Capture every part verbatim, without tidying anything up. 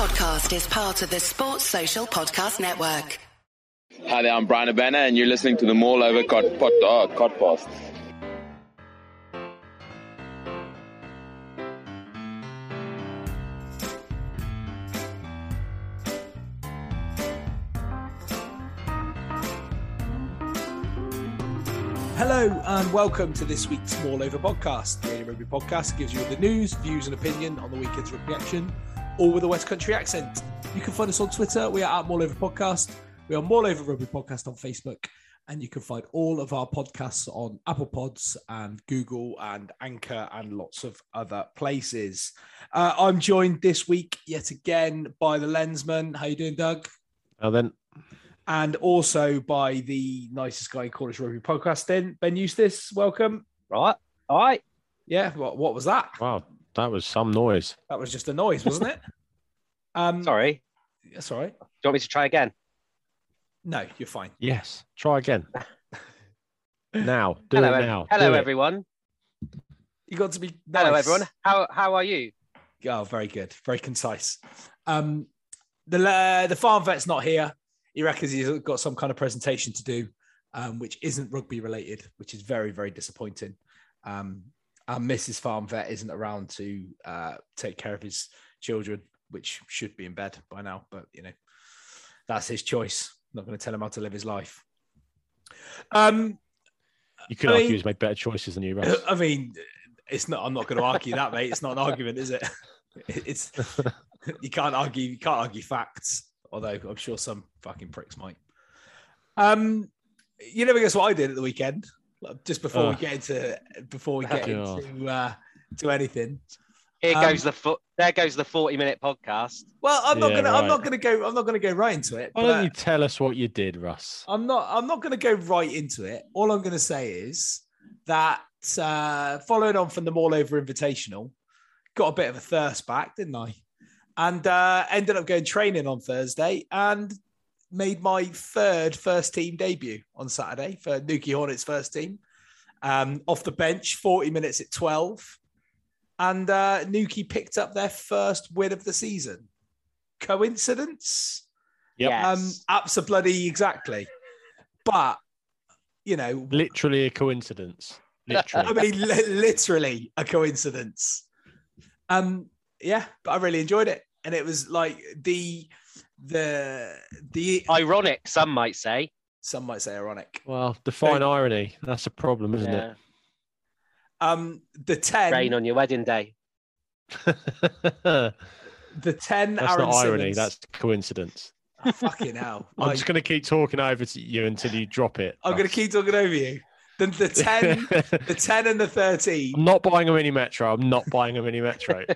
podcast is part of the Sports Social Podcast Network. Hi there, I'm Brian Abena, and you're listening to the Mall Over Cod, pod, oh, Codcast. Hello and welcome to this week's Mall Over Podcast. The Daily Rugby Podcast gives you the news, views and opinion on the weekend's rugby action, all with a West Country accent. You can find us on Twitter. We are at Mall Over Podcast. We are Mall Over Rugby Podcast on Facebook. And you can find all of our podcasts on Apple Pods and Google and Anchor and lots of other places. Uh, I'm joined this week yet again by the Lensman. How you doing, Doug? Well then. And also by the nicest guy in Cornish Rugby Podcasting, Ben Eustace. Welcome. Right. All right. Yeah. What, what was that? Wow. That was some noise. That was just a noise, wasn't it? Um, Sorry. That's all right. Do you want me to try again? No, you're fine. Yes. Try again. Now. Do Hello, it ev- now. Hello, Do it. everyone. You got to be nice. Hello, everyone. How how are you? Oh, very good. Very concise. Um, the uh, the farm vet's not here. He reckons he's got some kind of presentation to do, um, which isn't rugby related, which is very, very disappointing. Um, and Missus Farm Vet isn't around to uh, take care of his children, which should be in bed by now. But, you know, that's his choice. I'm not going to tell him how to live his life. Um, You could I argue mean- he's made better choices than you, Russ. I mean, it's not. I'm not going to argue that, mate. It's not an argument, is it? It's you can't argue. You can't argue facts. Although I'm sure some fucking pricks might. Um, you never guess what I did at the weekend. Just before Oh. we get into before we get God. into uh, to anything. Here Um, goes the fo- there goes the forty minute podcast. Well, I'm not Yeah, gonna. I'm right. not gonna go. I'm not gonna go right into it. Why don't but you tell us what you did, Russ? I'm not. I'm not gonna go right into it. All I'm gonna say is that uh, following on from the Mall Over Invitational, got a bit of a thirst back, didn't I? And uh, ended up going training on Thursday and made my third first team debut on Saturday for Newquay Hornets first team. Um, off the bench, forty minutes at twelve. And uh, Newquay picked up their first win of the season. Coincidence? Yep. Yes. Um, absolutely, exactly. But, you know, Literally a coincidence. Literally. I mean, li- literally a coincidence. Um, yeah, but I really enjoyed it, and it was like the the the Ironic, some might say. some might say ironic. Well, define So- irony. That's a problem, isn't Yeah. Um, the ten, Rain on your wedding day. it? the ten. That's Aaron not irony. Simmons- That's coincidence. Oh, fucking hell. I'm Like, just going to keep talking over to you until you drop it. I'm going to Russ. keep talking over you. The, the ten, the ten, and the thirteen I'm not buying a mini metro. I'm not buying a mini metro.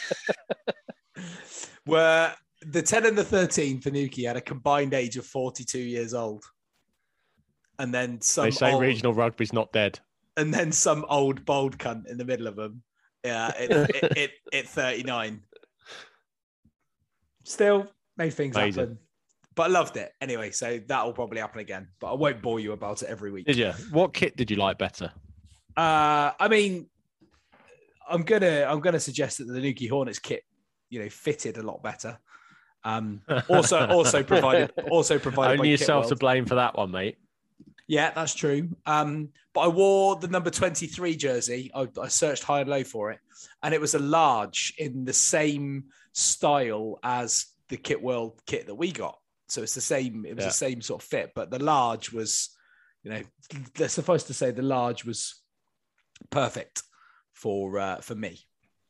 were the ten and the thirteen for Newquay had a combined age of forty-two years old, and then some They say old, regional rugby's not dead. and then some old bold cunt in the middle of them. Yeah, it, it, it, it thirty-nine. Still made things Amazing. happen, but I loved it anyway. So that will probably happen again. But I won't bore you about it every week. Did you? What kit did you like better? Uh, I mean, I'm gonna I'm gonna suggest that the Newquay Hornets kit, you know, fitted a lot better. Um, also also provided also provided by Only yourself Kit to World. blame for that one, mate. Yeah, that's true. Um, but I wore the number twenty-three jersey. I, I searched high and low for it, and it was a large in the same style as the Kit World kit that we got. So it's the same. It was Yeah. the same sort of fit, but the large was, you know, they're supposed to say the large was perfect for uh, for me.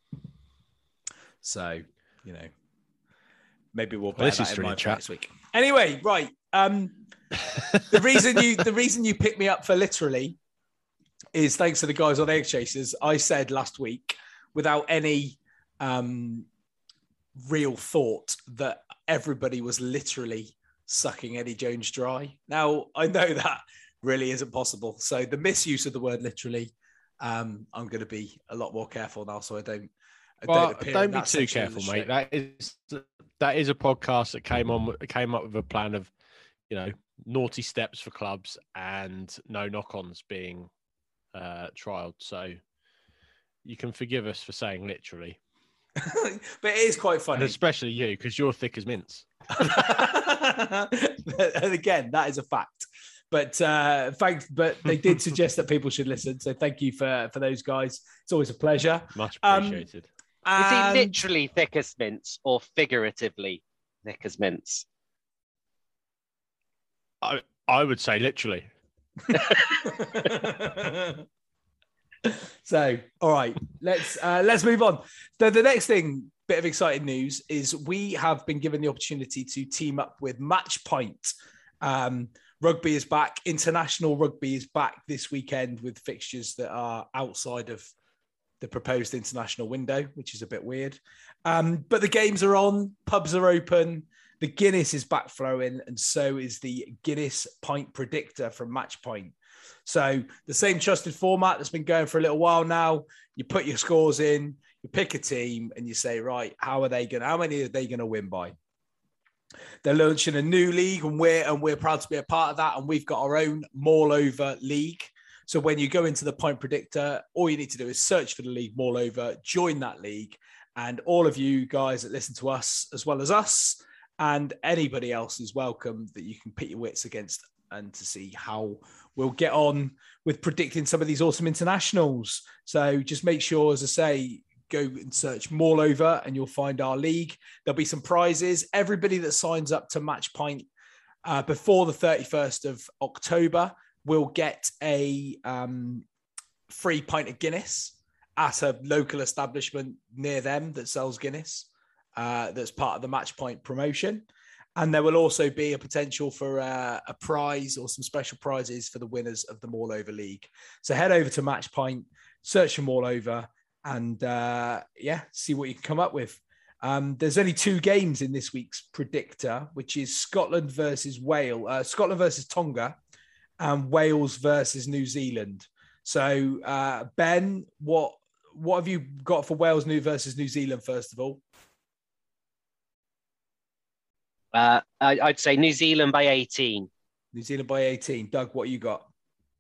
So, you know, maybe we'll bear this that is in through mind the for chat. next week. Anyway, right. Um, the reason you the reason you picked me up for literally is thanks to the guys on Egg Chasers. I said last week, without any um, real thought, that everybody was literally sucking Eddie Jones dry. Now I know that really isn't possible. So the misuse of the word literally, um, I'm going to be a lot more careful now, so I don't. I Well, appear don't in be that too section of the careful, mate. show. That is that is a podcast that came on came up with a plan of, you know, naughty steps for clubs and no knock-ons being uh, trialed. So you can forgive us for saying literally. But it is quite And funny. especially you, because you're thick as mince. And again, that is a fact. But uh, thanks. But they did suggest that people should listen. So thank you for for those guys. It's always a pleasure. Much Um, appreciated. Is he And- literally thick as mince or figuratively thick as mince? I, I would say literally. So, all right, let's uh, let's move on. So the next thing, bit of exciting news, is we have been given the opportunity to team up with Matchpoint. Um, rugby is back. International rugby is back this weekend with fixtures that are outside of the proposed international window, which is a bit weird. Um, but the games are on, pubs are open, the Guinness is back flowing, and so is the Guinness Pint Predictor from Matchpoint. So the same trusted format that's been going for a little while now. You put your scores in, you pick a team, and you say, right, how are they going? How many are they going to win by? They're launching a new league, and we're and we're proud to be a part of that. And we've got our own Maul Over league. So when you go into the Point Predictor, all you need to do is search for the league Maul Over, join that league, and all of you guys that listen to us, as well as us, and anybody else is welcome that you can pit your wits against and to see how we'll get on with predicting some of these awesome internationals. So just make sure, as I say, go and search Maul Over and you'll find our league. There'll be some prizes. Everybody that signs up to Matchpoint uh, before the thirty-first of October will get a um, free pint of Guinness at a local establishment near them that sells Guinness. Uh, that's part of the Matchpoint promotion. And there will also be a potential for uh, a prize or some special prizes for the winners of the Maul Over League. So head over to Matchpoint, search for Maul Over, and uh, yeah, see what you can come up with. Um, there's only two games in this week's predictor, which is Scotland versus Wales, uh, Scotland versus Tonga, and Wales versus New Zealand. So uh, Ben, what what have you got for Wales new versus New Zealand first of all? Uh, I, I'd say New Zealand by eighteen. New Zealand by eighteen. Doug, what you got?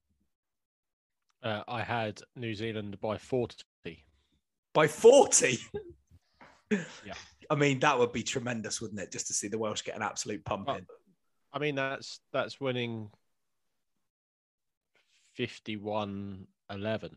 Uh, I had New Zealand by forty. By forty? Yeah. I mean, that would be tremendous, wouldn't it? Just to see the Welsh get an absolute pumping. I mean, that's that's winning fifty-one eleven.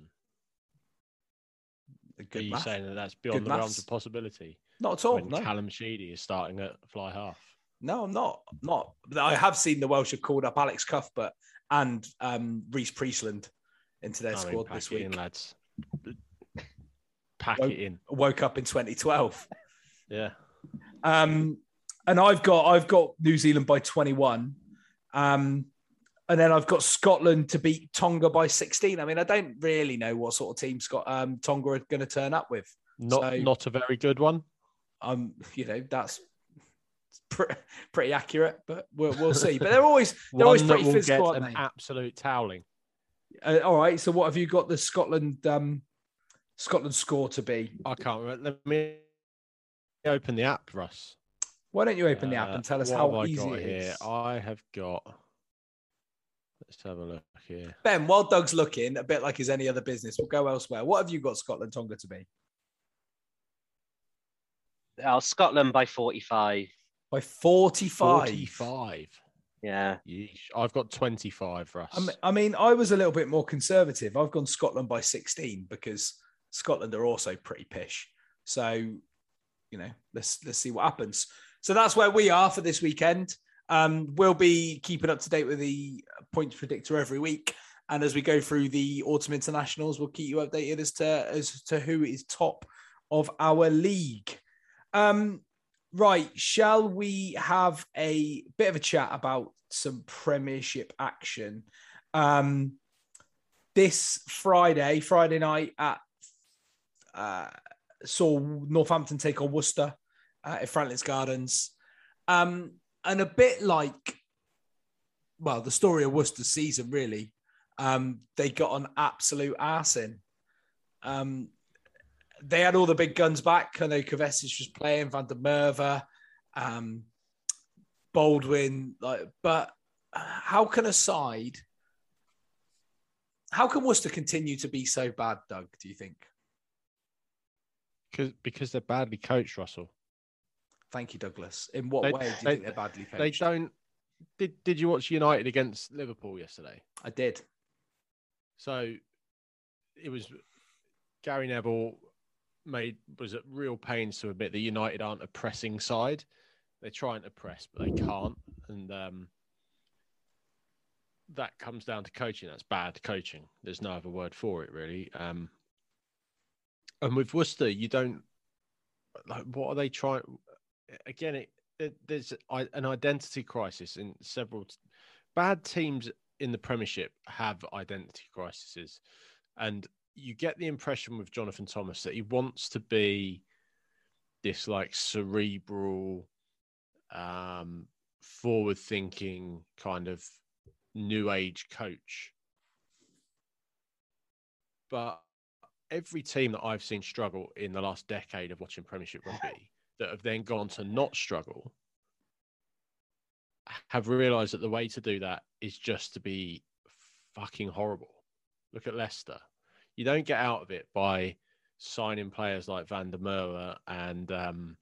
Are you math. saying that that's beyond Good the maths. realms of possibility? Not at all, When no. Callum Sheedy is starting at fly half. No, I'm not. I'm not. I have seen the Welsh have called up Alex Cuthbert and um, Reece Priestland into their I mean, squad pack this it week. in, lads. Pack Woke, it in. woke up in twenty twelve. Yeah. Um, and I've got I've got New Zealand by twenty-one. Um, and then I've got Scotland to beat Tonga by sixteen. I mean, I don't really know what sort of team Scott um, Tonga are going to turn up with. Not So- not a very good one. Um, you know, that's pretty, pretty accurate, but we'll, we'll see. But they're always they're always One that pretty will physical, get aren't an they? absolute toweling. Uh, all right. So what have you got the Scotland um, Scotland score to be? I can't remember. Let me open the app, Russ. Why don't you open the app Uh, and tell us what how have I easy got it here? is? I have got. Let's have a look here. Ben, while Doug's looking, a bit like his any other business, we'll go elsewhere. What have you got Scotland Tonga to be? Oh, Scotland by forty-five. By forty-five. Forty-five. Yeah. Yeesh. I've got twenty-five, Russ. I mean, I mean, I was a little bit more conservative. I've gone Scotland by sixteen because Scotland are also pretty pish. So, you know, let's let's see what happens. So that's where we are for this weekend. Um, we'll be keeping up to date with the points predictor every week, and as we go through the autumn internationals, we'll keep you updated as to as to who is top of our league. Um, right, shall we have a bit of a chat about some Premiership action? Um, this Friday, Friday night at uh, saw Northampton take on Worcester uh, at Franklin's Gardens. Um, and a bit like, well, the story of Worcester's season, really. Um, they got an absolute arse in. Um, they had all the big guns back. I know Kovacic was playing, Van der Merwe, um, Baldwin. Like, but how can a side, how can Worcester continue to be so bad, Doug, do you think? Because because they're badly coached, Russell. Thank you, Douglas. In what They- way do you they- think they're badly coached? They don't. Did Did you watch United against Liverpool yesterday? I did. So it was Gary Neville made was at real pains to admit that United aren't a pressing side. They're trying to press, but they can't, and um, that comes down to coaching. That's bad coaching. There's no other word for it, really. Um, and with Worcester, you don't like. What are they trying? Again, it, it, there's an identity crisis in several t- bad teams in the Premiership have identity crises, and you get the impression with Jonathan Thomas that he wants to be this like cerebral, um, forward-thinking kind of new age coach. But every team that I've seen struggle in the last decade of watching Premiership rugby that have then gone to not struggle have realised that the way to do that is just to be fucking horrible. Look at Leicester. You don't get out of it by signing players like Van der Merwe and um,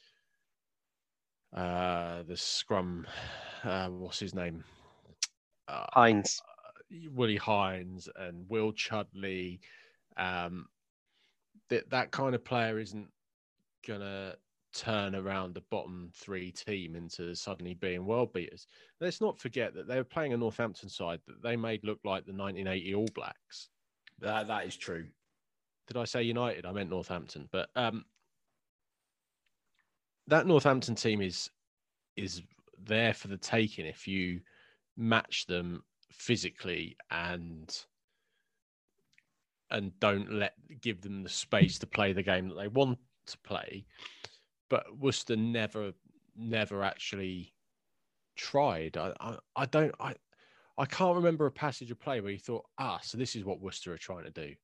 uh, the scrum, uh, what's his name? Uh, Hines. Uh, Willie Hines and Will Chudley. Um, that that kind of player isn't going to turn around the bottom three team into suddenly being world beaters. Let's not forget that they were playing a Northampton side that they made look like the nineteen eighty All Blacks. That that is true. Did I say United? I meant Northampton. But um, that Northampton team is is there for the taking if you match them physically and and don't let give them the space to play the game that they want to play. But Worcester never never actually tried. I I, I don't I I can't remember a passage of play where you thought, ah, so this is what Worcester are trying to do.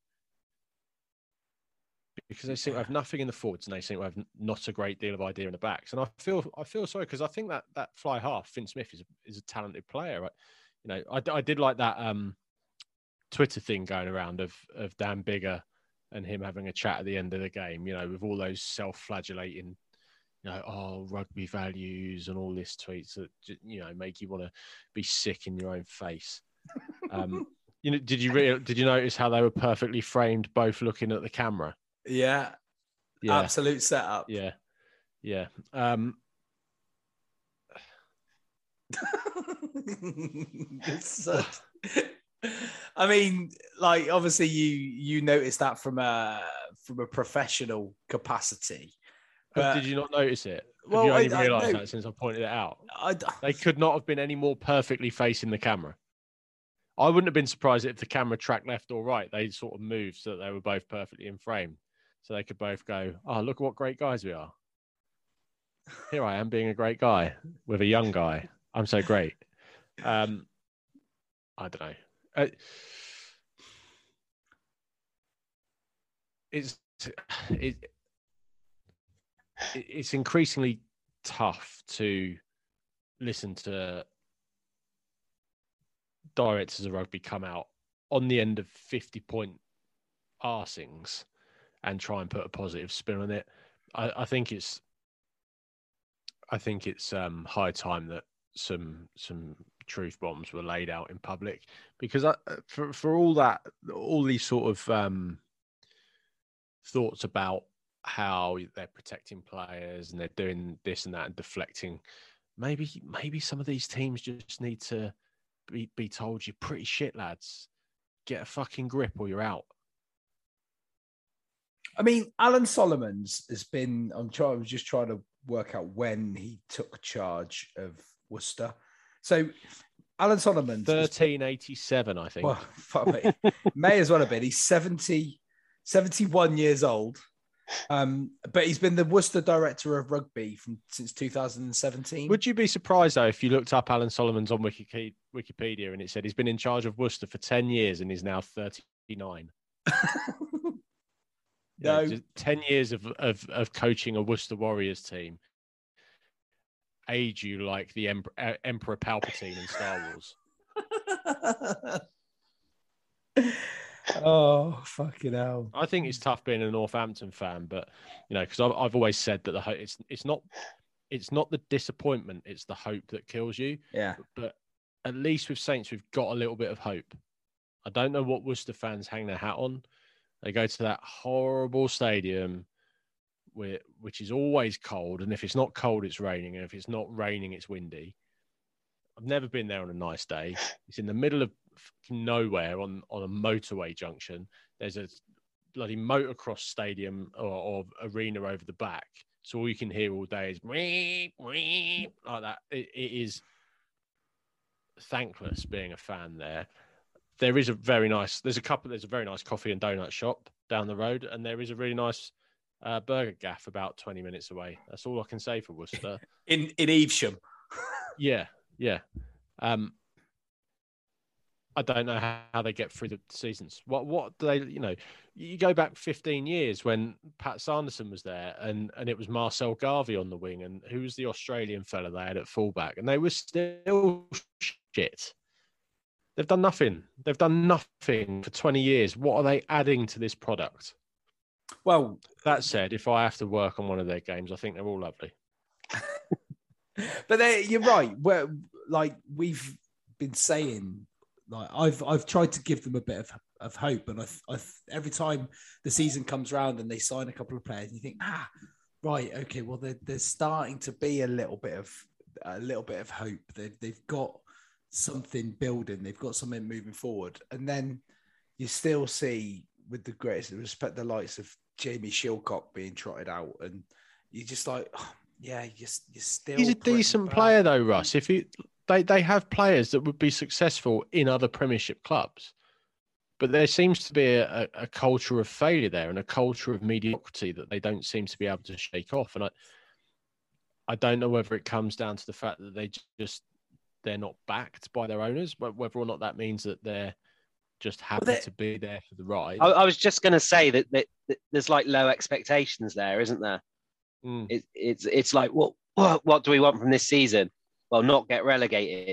Because they seem to have nothing in the forwards and they seem to have not a great deal of idea in the backs. And I feel I feel sorry because I think that that fly half, Finn Smith, is a, is a talented player. Right? You know, I, I did like that um, Twitter thing going around of of Dan Bigger and him having a chat at the end of the game, you know, with all those self-flagellating, you know, oh, rugby values and all this tweets that, you know, make you want to be sick in your own face. Um, you know, did you re- did you notice how they were perfectly framed, both looking at the camera? Yeah. Yeah. Absolute setup. Yeah. Yeah. Um, it's such... I mean, like, obviously you you noticed that from a from a professional capacity. But But, did you not notice it? Have well, you only I- I realised know. that since I pointed it out? I, They could not have been any more perfectly facing the camera. I wouldn't have been surprised if the camera tracked left or right. They sort of moved so that they were both perfectly in frame. So they could both go, oh, look at what great guys we are. Here I am being a great guy with a young guy. I'm so great. Um, I don't know. Uh, it's it, it's increasingly tough to listen to directors of rugby come out on the end of fifty point arsings and try and put a positive spin on it. I, I think it's I think it's um, high time that some some truth bombs were laid out in public, because I, for for all that, all these sort of um, thoughts about how they're protecting players and they're doing this and that and deflecting, maybe maybe some of these teams just need to be be told, you're pretty shit, lads. Get a fucking grip or you're out. I mean, Alan Solomons has been. I'm trying. I was just trying to work out when he took charge of Worcester. So, Alan Solomons, thirteen eighty-seven, I think. Well, fuck me. May as well have been. He's seventy, seventy-one years old. Um, but he's been the Worcester director of rugby from since two thousand seventeen. Would you be surprised, though, if you looked up Alan Solomons on Wiki- Wikipedia and it said he's been in charge of Worcester for ten years and is now thirty-nine? No. Yeah, just ten years of, of, of coaching a Worcester Warriors team age you like the Emperor, uh, Emperor Palpatine in Star Wars. Oh, fucking hell. I think it's tough being a Northampton fan, but you know, because I've, I've always said that the ho- it's it's not it's not the disappointment, it's the hope that kills you. Yeah. But at least with Saints, we've got a little bit of hope. I don't know what Worcester fans hang their hat on. They go to that horrible stadium, where, which is always cold, and if it's not cold, it's raining, and if it's not raining, it's windy. I've never been there on a nice day. It's in the middle of nowhere on, on a motorway junction. There's a bloody motocross stadium or, or arena over the back. So all you can hear all day is weep, weep, like that. It, it is thankless being a fan there. There is a very nice, there's a couple, there's a very nice coffee and donut shop down the road, and there is a really nice uh, burger gaff about twenty minutes away. That's all I can say for Worcester. In in Evesham. Yeah, yeah. Um, I don't know how, how they get through the seasons. What what do they, you know, you go back fifteen years when Pat Sanderson was there and, and it was Marcel Garvey on the wing, and who was the Australian fella they had at fullback, and they were still shit. They've done nothing. They've done nothing for twenty years. What are they adding to this product? Well, that said, if I have to work on one of their games, I think they're all lovely. But they, you're right. We're, like we've been saying, like I've I've tried to give them a bit of, of hope, and I, I every time the season comes around and they sign a couple of players, you think, ah, right, okay, well they're they're starting to be a little bit of a little bit of hope. They've they've got something building, they've got something moving forward, and then you still see, with the greatest respect, the likes of Jamie Shilcock being trotted out, and you're just like, oh, yeah, you're, you're still. He's a decent bad. player though, Russ. If he, they they have players that would be successful in other Premiership clubs, but there seems to be a, a culture of failure there and a culture of mediocrity that they don't seem to be able to shake off. And I, I don't know whether it comes down to the fact that they just they're not backed by their owners, but whether or not that means that they're just happy well, to be there for the ride. I, I was just going to say that, that, that there's like low expectations there, isn't there? Mm. It, it's it's like, what, what what do we want from this season? Well, not get relegated.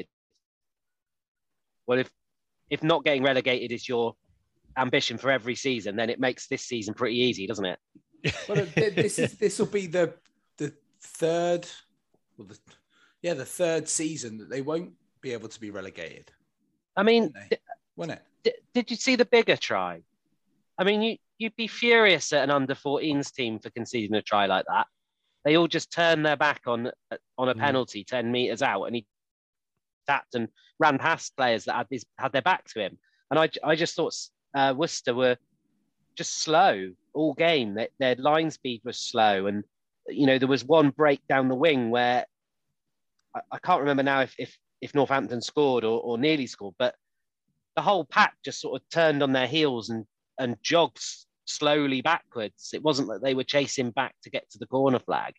Well, if if not getting relegated is your ambition for every season, then it makes this season pretty easy, doesn't it? Well, this is this will be the the third, well, the, yeah, the third season that they won't be able to be relegated. I mean, Won't, won't it? Did, did you see the bigger try? I mean, you you'd be furious at an under fourteens team for conceding a try like that. They all just turned their back on on a Mm. penalty ten meters out, and he tapped and ran past players that had his, had their back to him. And I I just thought uh, Worcester were just slow all game. Their, their line speed was slow, and you know there was one break down the wing where I, I can't remember now if if if Northampton scored or, or nearly scored, but the whole pack just sort of turned on their heels and and jogged slowly backwards. It wasn't that they were chasing back to get to the corner flag,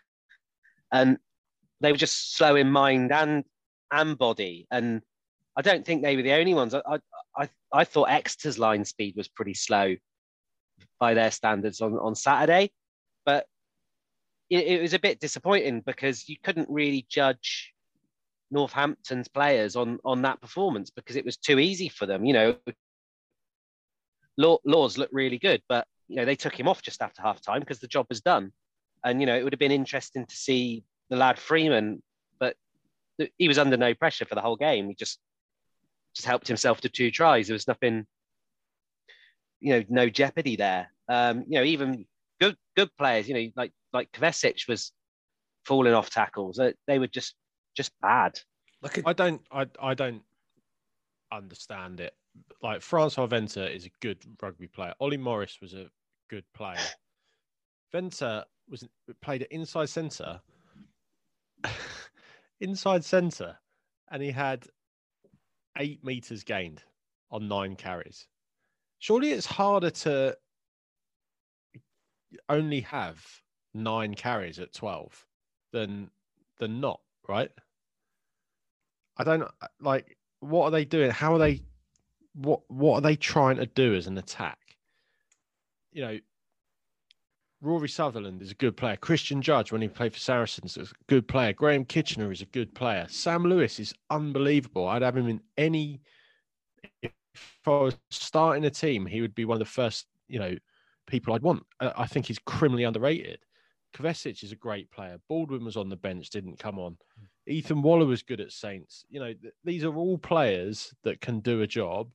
and they were just slow in mind and and body. And I don't think they were the only ones. I I I thought Exeter's line speed was pretty slow by their standards on, on Saturday, but it, it was a bit disappointing because you couldn't really judge Northampton's players on on that performance because it was too easy for them. You know, Law, Laws looked really good, but you know they took him off just after half time because the job was done. And you know it would have been interesting to see the lad Freeman, but he was under no pressure for the whole game. He just just helped himself to two tries. There was nothing, you know, no jeopardy there. Um, you know, even good good players, you know, like like Kovacic was falling off tackles. They were just just bad. Look at I don't, I, I don't understand it. Like Francois Venter is a good rugby player. Ollie Morris was a good player. Venter was played at inside centre, inside centre, and he had eight meters gained on nine carries. Surely it's harder to only have nine carries at twelve than than not, right? I don't like. What are they doing? How are they? What What are they trying to do as an attack? You know, Rory Sutherland is a good player. Christian Judge, when he played for Saracens, is a good player. Graham Kitchener is a good player. Sam Lewis is unbelievable. I'd have him in any. If I was starting a team, he would be one of the first, you know, people I'd want. I think he's criminally underrated. Kovacic is a great player. Baldwin was on the bench, didn't come on. Ethan Waller was good at Saints. You know, th- these are all players that can do a job.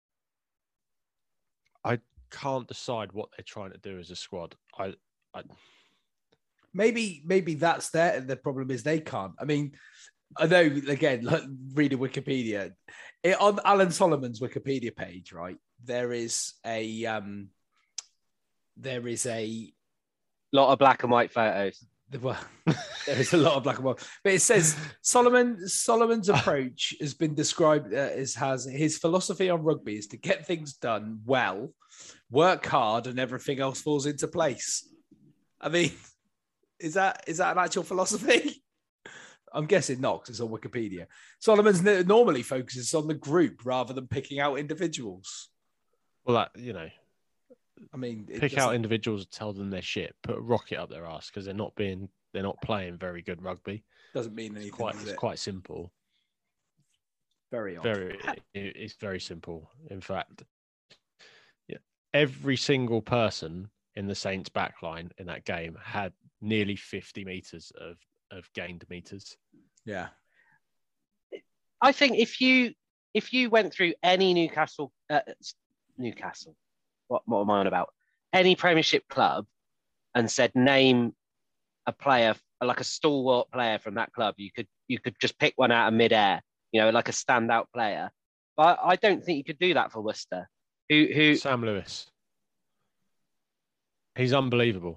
I can't decide what they're trying to do as a squad. I, I maybe maybe that's their the problem is they can't. I mean, I know again, like, reading Wikipedia, it, on Alan Solomon's Wikipedia page, right? There is a um, there is a lot of black and white photos. Well, there is a lot of black and white, but it says Solomon Solomon's approach has been described uh, as has his philosophy on rugby is to get things done well, work hard, and everything else falls into place. I mean, is that is that an actual philosophy? I'm guessing not, because it's on Wikipedia. Solomon's normally focuses on the group rather than picking out individuals. Well, that you know. I mean, pick out individuals, tell them they're shit, put a rocket up their ass because they're not being, they're not playing very good rugby. Doesn't mean anything. It's quite, it's it? quite simple. Very, odd. very. It's very simple. In fact, yeah, every single person in the Saints backline in that game had nearly fifty meters of of gained meters. Yeah, I think if you if you went through any Newcastle uh, Newcastle. What, what am I on about? Any Premiership club and said name a player like a stalwart player from that club. You could you could just pick one out of midair, you know, like a standout player. But I don't think you could do that for Worcester. Who who Sam Lewis. He's unbelievable.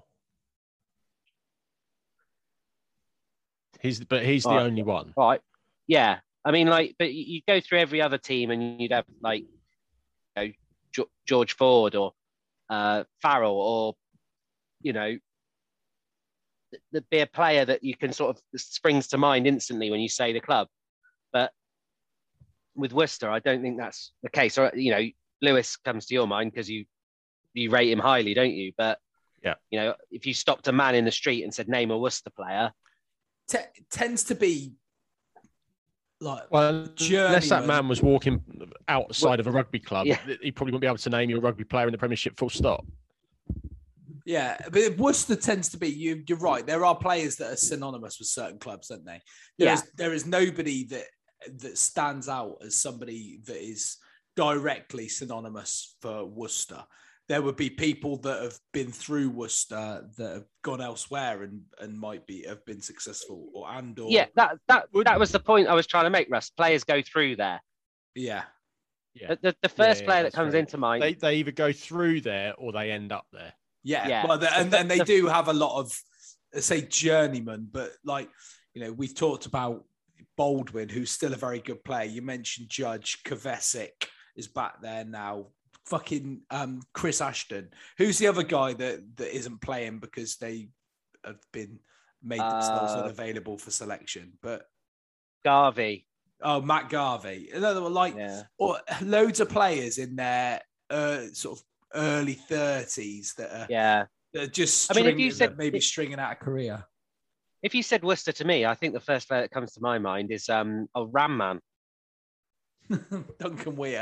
He's but he's the right. only one. Right. Yeah. I mean, like, but you go through every other team and you'd have like, you know, George Ford or uh, Farrell or, you know, there'd be a player that you can sort of springs to mind instantly when you say the club. But with Worcester, I don't think that's the case. Or, you know, Lewis comes to your mind because you you rate him highly, don't you? But, yeah, you know, if you stopped a man in the street and said, name a Worcester player. T- tends to be like, well, unless that man was walking outside well, of a rugby club, yeah. he probably wouldn't be able to name you a rugby player in the Premiership, full stop. Yeah, but Worcester tends to be, you, you're right, there are players that are synonymous with certain clubs, aren't they? There, yeah. is, there is nobody that that stands out as somebody that is directly synonymous for Worcester. There would be people that have been through Worcester that have gone elsewhere and, and might be have been successful or and or yeah that that that was the point I was trying to make, Russ. Players go through there. Yeah, yeah. The, the first yeah, yeah, player that comes true. into mind, they they either go through there or they end up there. Yeah, yeah. Well, and then they do have a lot of say journeymen, but like you know we've talked about Baldwin, who's still a very good player. You mentioned Judge. Kovacic is back there now. Fucking um, Chris Ashton. Who's the other guy that, that isn't playing because they have been made themselves uh, unavailable for selection? But Garvey. Oh, Matt Garvey. Another one, like yeah. or loads of players in their uh, sort of early thirties that are yeah that are just I mean, if you said maybe stringing out a career. If you said Worcester to me, I think the first player that comes to my mind is um a Ram Man. Duncan Weir.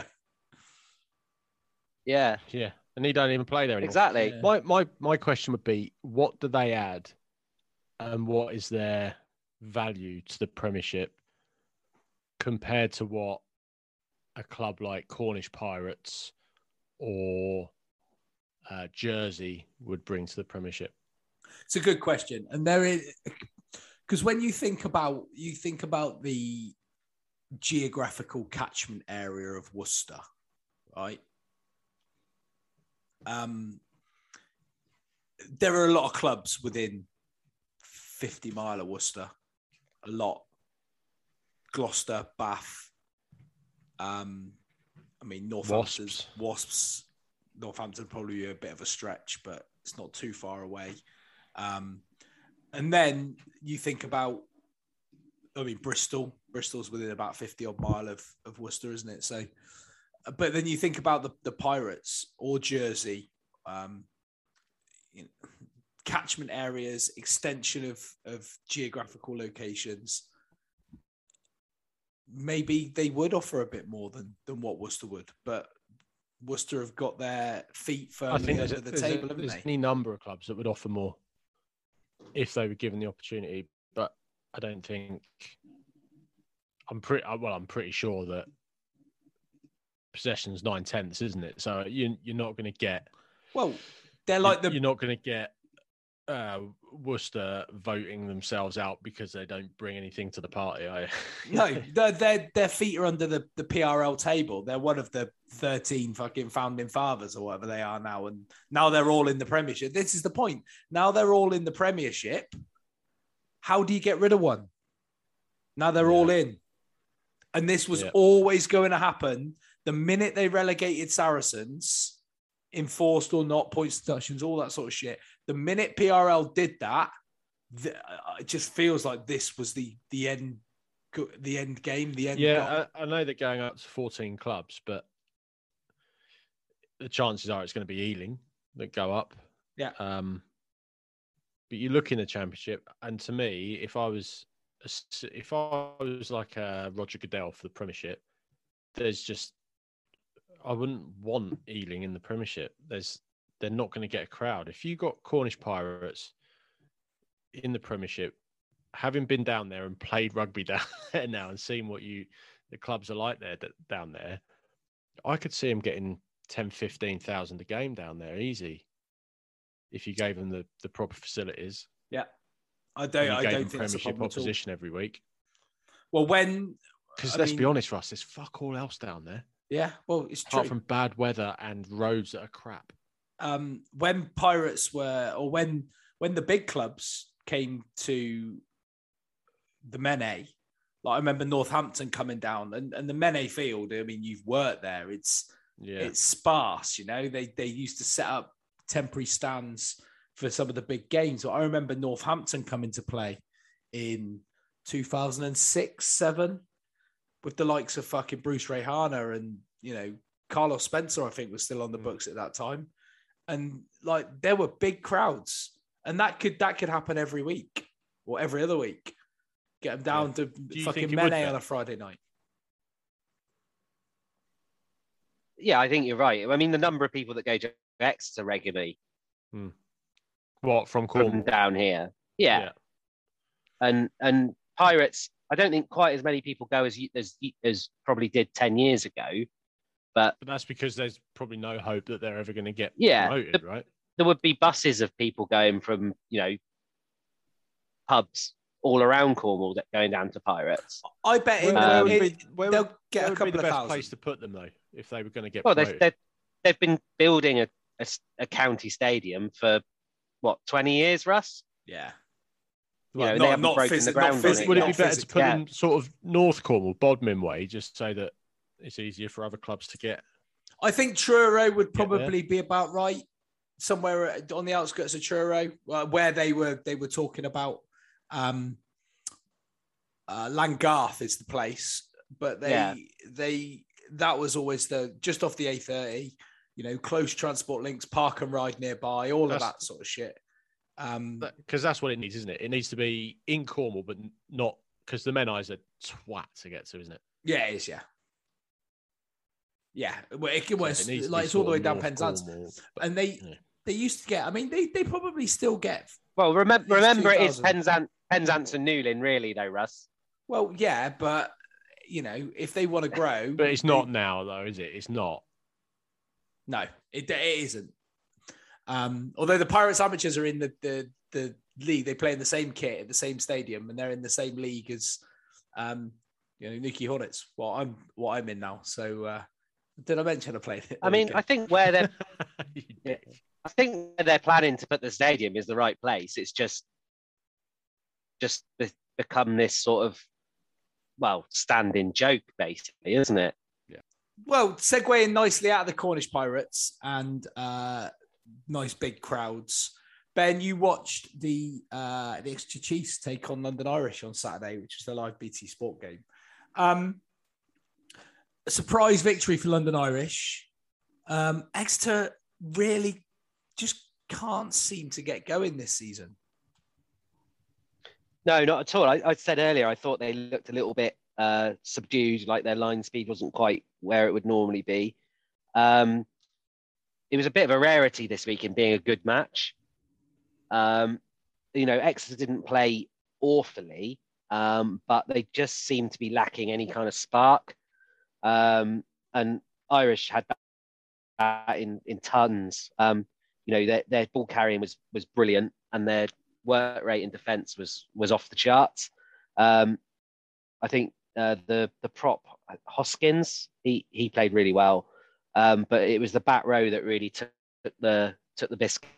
Yeah. Yeah. And he don't even play there anymore. Exactly. Yeah. My my my question would be, what do they add and what is their value to the Premiership compared to what a club like Cornish Pirates or uh, Jersey would bring to the Premiership? It's a good question. And there is, because when you think about, you think about the geographical catchment area of Worcester, right? Um, there are a lot of clubs within fifty mile of Worcester, a lot. Gloucester, Bath. Um, I mean, Northampton's Wasps. Wasps. Northampton probably a bit of a stretch, but it's not too far away. Um, and then you think about, I mean, Bristol. Bristol's within about fifty odd mile of, of Worcester, isn't it? So, but then you think about the, the Pirates or Jersey, um, you know, catchment areas, extension of, of geographical locations. Maybe they would offer a bit more than, than what Worcester would, but Worcester have got their feet I firmly think there's, under a, the there's, table, a, haven't there's they? any number of clubs that would offer more if they were given the opportunity, but I don't think. I'm pretty well. I'm pretty sure that possession's nine tenths, isn't it? So you you're not going to get. Well, they're like the you're not going to get uh, Worcester voting themselves out because they don't bring anything to the party. I no, their their their feet are under the, the P R L table. They're one of the thirteen fucking founding fathers or whatever they are now, and now they're all in the Premiership. This is the point. Now they're all in the Premiership. How do you get rid of one? Now they're Yeah. all in, and this was Yeah. always going to happen. The minute they relegated Saracens, enforced or not, points deductions, all that sort of shit. The minute P R L did that, the, uh, it just feels like this was the the end, the end game, the end. yeah, goal. I, I know that going up to fourteen clubs, but the chances are it's going to be Ealing that go up. Yeah. Um, but you look in the Championship, and to me, if I was if I was like a Roger Goodell for the Premiership, there's just I wouldn't want Ealing in the Premiership. There's they're not going to get a crowd. If you got Cornish Pirates in the Premiership, having been down there and played rugby down there now and seen what you the clubs are like there down there, I could see them getting ten, fifteen thousand a game down there easy if you gave them the, the proper facilities. Yeah, I don't. You I gave don't them think that's a Premiership problem at all. opposition every week. Well, when Because I let's mean- be honest, Russ, there's fuck all else down there yeah, well, it's apart true. from bad weather and roads that are crap. um, when Pirates were, or when when the big clubs came to the Mene, like I remember Northampton coming down, and, and the Mene Field. I mean, you've worked there. It's Yeah, it's sparse, you know. They they used to set up temporary stands for some of the big games. So I remember Northampton coming to play in two thousand six, seven with the likes of fucking Bruce Rehana and, you know, Carlos Spencer, I think, was still on the books at that time. And like there were big crowds, and that could that could happen every week or every other week. Get them down to you fucking think it would, Mene Ben? on a Friday night. Yeah, I think you're right. I mean, the number of people that go to Exeter regularly what from from Cornwall? down here, yeah. and and Pirates, I don't think quite as many people go as you- as as probably did ten years ago. But But that's because there's probably no hope that they're ever going to get Yeah, promoted, the- right? there would be buses of people going from, you know, pubs all around Cornwall that going down to Pirates. I bet Where, in, where would it- be, where, they'll would- get where a would be couple the of best thousand. place to put them though if they were going to get Well, promoted? they've, they've they've been building a, a s- a county stadium for what twenty years, Russ. Yeah. You know, Well, they not- haven't not broken physi- the not ground on physi- it Would it yet. be not better to physically, put yeah. them sort of North Cornwall, Bodmin way, just so that it's easier for other clubs to get? I think Truro would Get there. probably be about right, somewhere on the outskirts of Truro, uh, where they were they were talking about. Um, uh, Langarth is the place, but they Yeah. they that was always the just off the A thirty, you know, close transport links, park and ride nearby, all That's- of that sort of shit. Um, Because that's what it needs, isn't it? It needs to be in Cornwall, but not because the Menai's a twat to get to, isn't it? yeah, it is, yeah, yeah. Well, it, well, So it's, it needs to like be it's all the sort way of down North Penzance, Cornwall, but- and they yeah. they used to get. I mean, they they probably still get. Well, remember It's remember it is two thousand. Penzance, Penzance and Newlyn, really, though, Russ. Well, yeah, but you know, if they want to grow, But it's they- not now, though, is it? It's not. No, it, it isn't. Um, although the Pirates amateurs are in the, the the league, they play in the same kit at the same stadium, and they're in the same league as, um, you know, Nuki Hornets. Well, I'm what I'm in now. So uh, did I mention I played it? I mean, I think where they're You Yeah. dick. I think where they're planning to put the stadium is the right place. It's just just be- become this sort of well standing joke, basically, isn't it? well, segueing nicely out of the Cornish Pirates and uh, nice big crowds. Ben, you watched the uh, the Exeter Chiefs take on London Irish on Saturday, which was the live B T Sport game. Um, a surprise victory for London Irish. Um, Exeter really just can't seem to get going this season. No, not at all. I, I said earlier I thought they looked a little bit uh, subdued, like their line speed wasn't quite where it would normally be. Um, it was a bit of a rarity this week in being a good match. Um, you know, Exeter didn't play awfully, um, but they just seemed to be lacking any kind of spark. Um, and Irish had that in in tons. Um, you know, their their ball carrying was was brilliant, and their work rate in defence was was off the charts. Um, I think uh, the the prop Hoskins he he played really well, um, but it was the back row that really took the took the biscuit.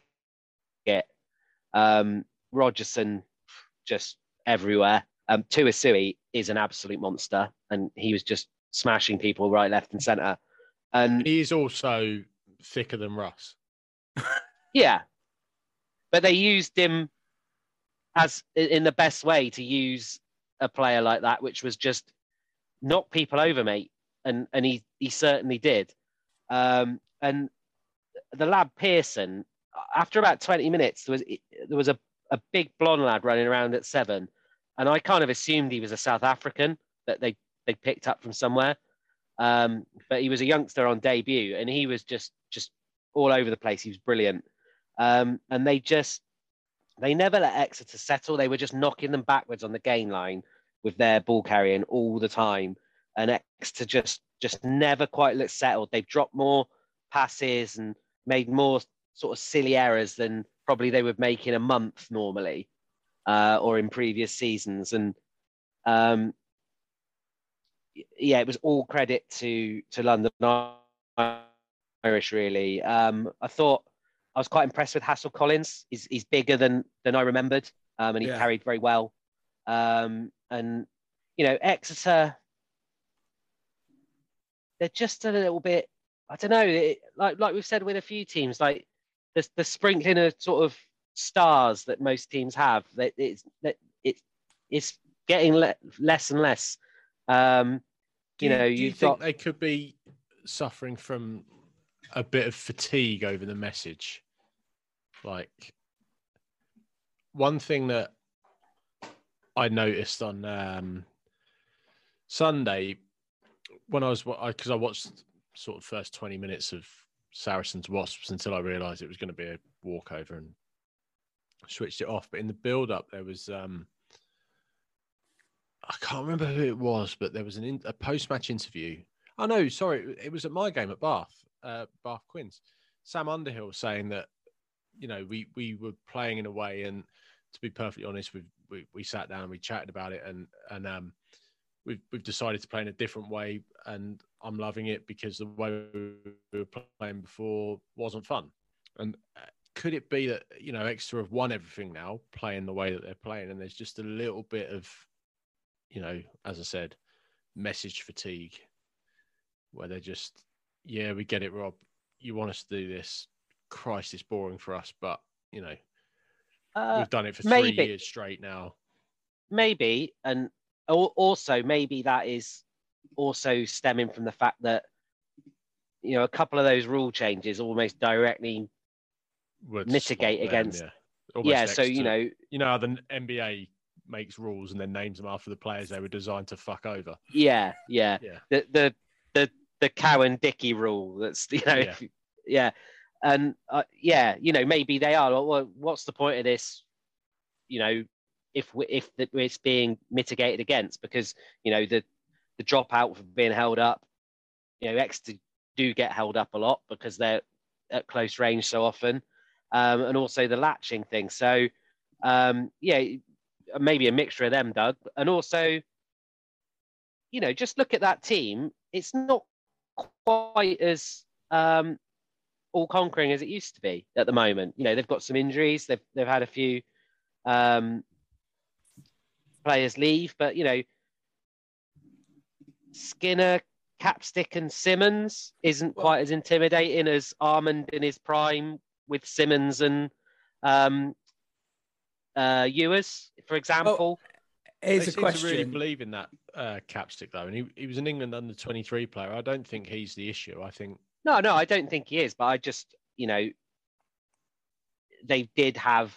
Um, Rogerson just everywhere. Um, Tuisui is an absolute monster, and he was just smashing people right, left, and centre. And he's also thicker than Russ. Yeah, but they used him as in the best way to use a player like that, which was just knock people over, mate, and and he he certainly did. Um, and the lad Pearson, after about twenty minutes, there was there was a, a big blonde lad running around at seven, and I kind of assumed he was a South African that they they picked up from somewhere. Um, but he was a youngster on debut, and he was just just all over the place. He was brilliant. Um, and they just, they never let Exeter settle. They were just knocking them backwards on the gain line with their ball carrying all the time. And Exeter just, just never quite looked settled. They've dropped more passes and made more sort of silly errors than probably they would make in a month normally, uh, or in previous seasons. And um, yeah, it was all credit to, to London Irish, really. Um, I thought, I was quite impressed with Hassel Collins. He's, he's bigger than than I remembered, um, and he Yeah. carried very well. Um, and, you know, Exeter, they're just a little bit, I don't know, it, like like we've said with a few teams, like the, the sprinkling of sort of stars that most teams have, that it's, that it, it's getting le- less and less. Um, Do you you, know, do you you've think got... they could be suffering from a bit of fatigue over the message? Like, one thing that I noticed on um, Sunday when I was, because I watched sort of first twenty minutes of Saracens Wasps until I realised it was going to be a walkover and switched it off. But in the build-up, there was, um, I can't remember who it was, but there was an in, a post-match interview. Oh, no, sorry, it was at my game at Bath, uh, Bath Quins. Sam Underhill saying that, you know, we, we were playing in a way, and to be perfectly honest, we we we sat down and we chatted about it, and and um, we've we've decided to play in a different way, and I'm loving it because the way we were playing before wasn't fun. And could it be that, you know, Exeter have won everything now, playing the way that they're playing, and there's just a little bit of, you know, as I said, message fatigue, where they're just, yeah, we get it, Rob, you want us to do this. Christ, it's boring for us, but, you know, Uh, we've done it for maybe. three years straight now. Maybe, and al- also maybe that is also stemming from the fact that, you know, a couple of those rule changes almost directly Would mitigate swap them, against. yeah. Almost Yeah, next so, you to- know, you know how the N B A makes rules and then names them after the players they were designed to fuck over. yeah, yeah, Yeah. the the the the Cow and Dickey rule. That's, you know, Yeah. if- yeah, and uh, yeah, you know, maybe they are. Well, what's the point of this? You know, if we, if the, it's being mitigated against, because, you know, the the dropout from being held up, you know, Exeter do get held up a lot because they're at close range so often, um, and also the latching thing. So, um, yeah, maybe a mixture of them, Doug, and also, you know, just look at that team. It's not quite as um, all-conquering as it used to be at the moment. You know, they've got some injuries. They've they've had a few um, players leave, but, you know, Skinner, Capstick and Simmons isn't Well- quite as intimidating as Armand in his prime with Simmons and um, uh, Ewers, for example. Here's they a seem question. to really believe in that uh, Capstick, though. And he, he was an England under twenty-three player. I don't think he's the issue. I think... No, no, I don't think he is, but I just, you know, they did have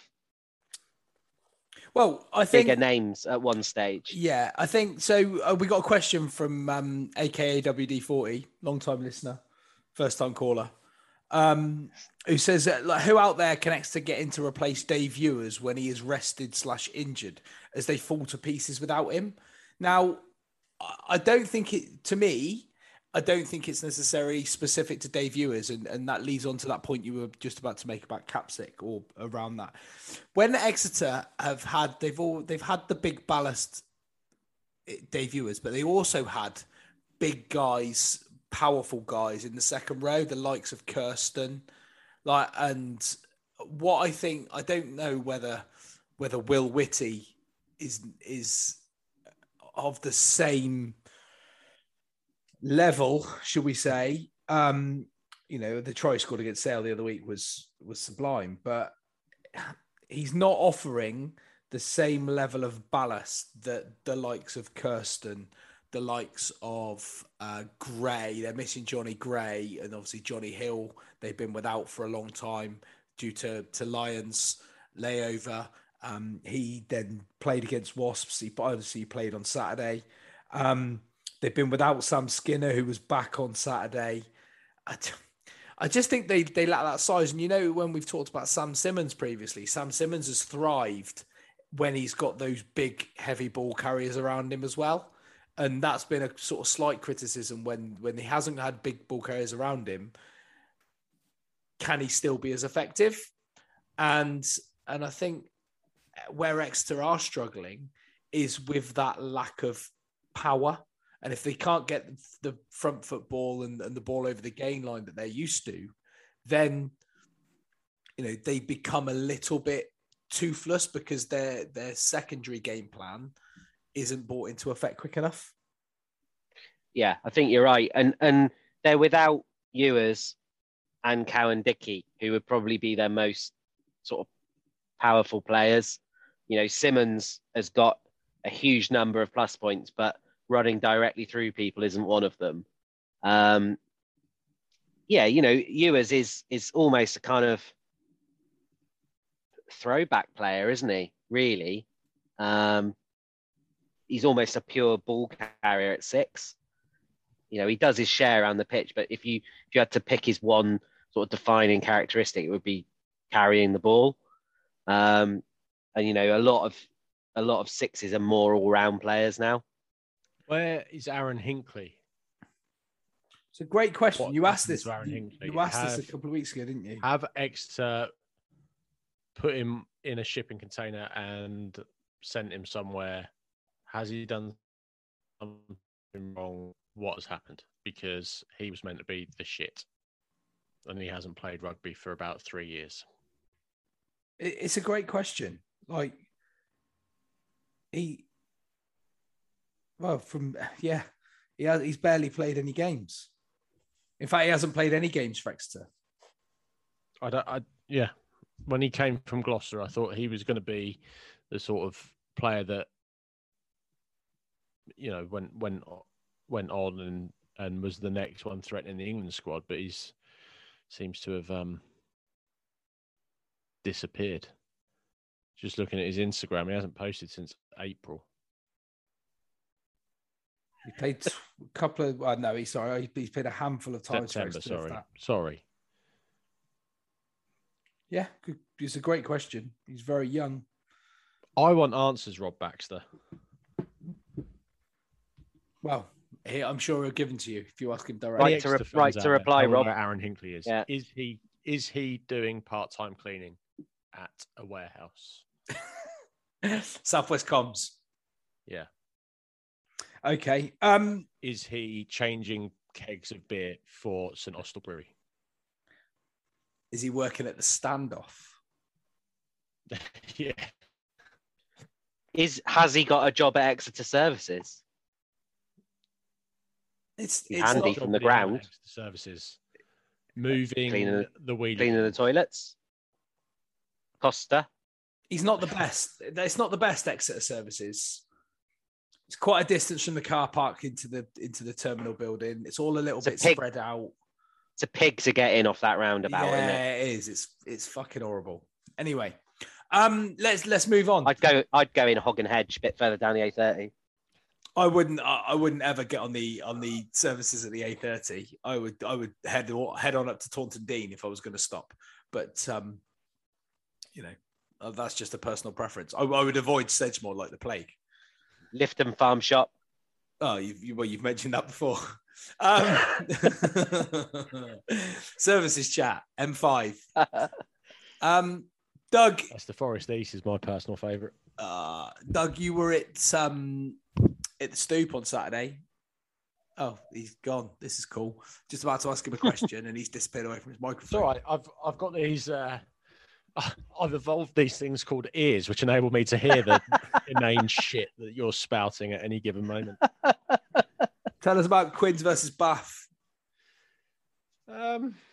Well, I think bigger names at one stage. Yeah, I think so. Uh, we got a question from um, A K A W D forty, long time listener, first time caller, um, who says that, like, who out there can Exeter get in to replace Dave Ewers when he is rested slash injured as they fall to pieces without him? Now, I don't think it, to me, I don't think it's necessarily specific to Dave Ewers, and, and that leads on to that point you were just about to make about Capsick or around that. When Exeter have had, they've all they've had the big ballast Dave Ewers, but they also had big guys, powerful guys in the second row, the likes of Kirsten, like, and what I think, I don't know whether whether Will Whitty is is of the same level, should we say? Um, you know, the try he scored against Sale the other week was was sublime, but he's not offering the same level of ballast that the likes of Kirsten, the likes of uh, Gray. They're missing Johnny Gray and obviously Johnny Hill. They've been without for a long time due to to Lions layover. Um, he then played against Wasps. He obviously played on Saturday. Um, They've been without Sam Skinner, who was back on Saturday. I, I just think they they lack that size. And, you know, when we've talked about Sam Simmons previously, Sam Simmons has thrived when he's got those big, heavy ball carriers around him as well. And that's been a sort of slight criticism when, when he hasn't had big ball carriers around him. Can he still be as effective? And, and I think where Exeter are struggling is with that lack of power. And if they can't get the front foot ball and, and the ball over the gain line that they're used to, then, you know, they become a little bit toothless because their their secondary game plan isn't brought into effect quick enough. Yeah, I think you're right. And and they're without Ewers and Cowan Dickey, who would probably be their most sort of powerful players. You know, Simmons has got a huge number of plus points, but running directly through people isn't one of them. Um, yeah, you know, Ewers is is almost a kind of throwback player, isn't he? Really, um, he's almost a pure ball carrier at six. You know, he does his share around the pitch, but if you if you had to pick his one sort of defining characteristic, it would be carrying the ball. Um, and you know, a lot of a lot of sixes are more all-round players now. Where is Aaron Hinkley? It's a great question. What you asked this. Aaron You, Hinkley? you asked have, this a couple of weeks ago, didn't you? Have Exeter put him in a shipping container and sent him somewhere? Has he done something wrong? What has happened? Because he was meant to be the shit, and he hasn't played rugby for about three years. It, it's a great question. Like he. Well, from yeah, he has, he's barely played any games. In fact, he hasn't played any games for Exeter. I don't. I yeah. When he came from Gloucester, I thought he was going to be the sort of player that, you know, went went went on and and was the next one threatening the England squad. But he's seems to have um, disappeared. Just looking at his Instagram, he hasn't posted since April. He played a couple of. Well, no, he's sorry. He's played a handful of times. September, for sorry, that. sorry. Yeah, it's a great question. He's very young. I want answers, Rob Baxter. Well, I'm sure he'll give them to you if you ask him Right directly. to, re- right to reply, Rob. Where Aaron Hinkley is. Yeah. Is he is he doing part-time cleaning at a warehouse? Southwest Comms. Yeah. Okay. Um, is he changing kegs of beer for St Austell Brewery? Is he working at the standoff? Yeah. Is has he got a job at Exeter Services? It's, He's it's handy not, from the ground. Services. Moving Cleaning the wheelie. Cleaning the toilets. Costa. He's not the best. It's not the best Exeter Services. It's quite a distance from the car park into the into the terminal building. It's all a little It's a bit pig. spread out. It's a pig to get in off that roundabout, yeah, isn't it? it is. It's it's fucking horrible. Anyway, um, let's let's move on. I'd go I'd go in Hog and Hedge a bit further down the A thirty. I wouldn't. I I wouldn't ever get on the on the services at the A thirty. I would. I would head head on up to Taunton Dean if I was going to stop. But um, you know, uh, that's just a personal preference. I, I would avoid Sedgemoor like the plague. Lifton Farm Shop. Oh, you've you, well, you've mentioned that before. Um, services chat M five. Um, Doug. That's the Forest East is my personal favourite. Uh, Doug, you were at um at the Stoop on Saturday. Oh, he's gone. This is cool. Just about to ask him a question, and he's disappeared away from his microphone. It's all right. I've I've got these. Uh, I've evolved these things called ears, which enable me to hear the inane shit that you're spouting at any given moment. Tell us about Quins versus Bath. Um,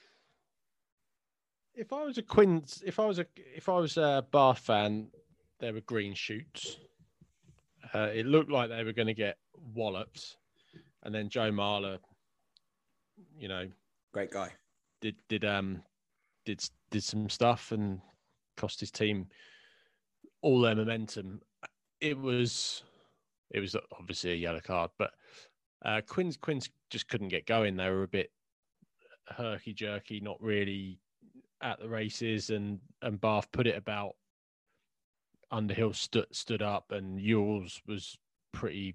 if I was a Quins, if I was a if I was a Bath fan, there were green shoots. Uh, it looked like they were going to get walloped, and then Joe Marler, you know, great guy, did did um did did some stuff and cost his team all their momentum. It was it was obviously a yellow card, but uh, Quins Quins just couldn't get going. They were a bit herky jerky, not really at the races, and and Bath put it about. Underhill stood stood up, and Ewells was pretty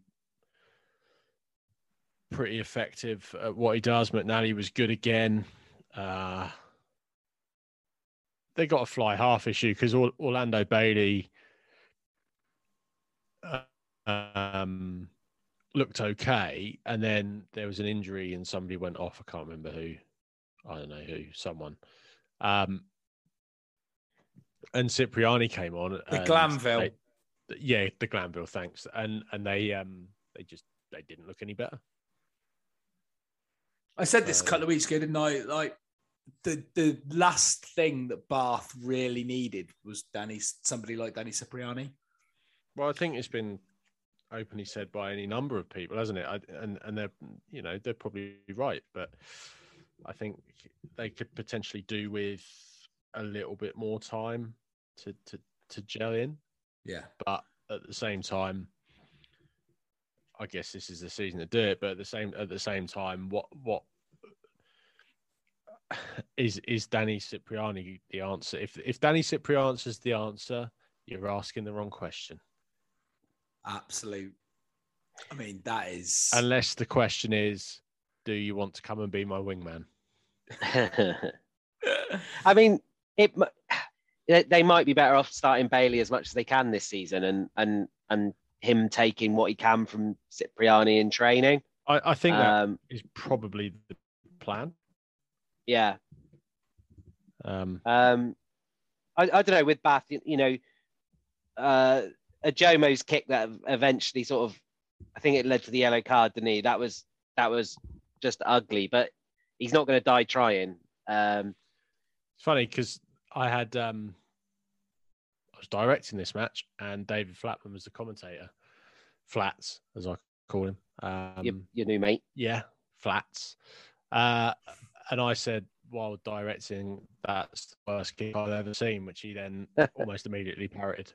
pretty effective at what he does. McNally was good again. Uh, they got a fly half issue because Orlando Bailey uh, um, looked okay, and then there was an injury and somebody went off. I can't remember who. I don't know who. Someone. Um, And Cipriani came on. The Glanville. They, yeah, the Glanville, thanks. And and they um they just they didn't look any better. I said this uh, a couple of weeks ago, didn't I? Like the the last thing that Bath really needed was Danny somebody like Danny Cipriani. Well, I think it's been openly said by any number of people, hasn't it? I, and and they're you know they're probably right, but I think they could potentially do with a little bit more time to, to, to gel in. Yeah. But at the same time, I guess this is the season to do it. But at the same at the same time, what what is is Danny Cipriani the answer? If if Danny Cipriani is the answer, you're asking the wrong question. Absolute. I mean, that is unless the question is, do you want to come and be my wingman? I mean, it. They might be better off starting Bailey as much as they can this season, and and and him taking what he can from Cipriani in training. I, I think that um, is probably the plan. Yeah. Um. Um. I, I don't know with Bath, you know, uh, a Jomo's kick that eventually sort of, I think it led to the yellow card, didn't he? That was that was just ugly, but he's not going to die trying. Um. It's funny because I had um, I was directing this match, and David Flatman was the commentator. Flats, as I call him. Um, your, your new mate. Yeah, Flats. Uh, and I said, while directing, that's the worst kick I've ever seen, which he then almost immediately parroted.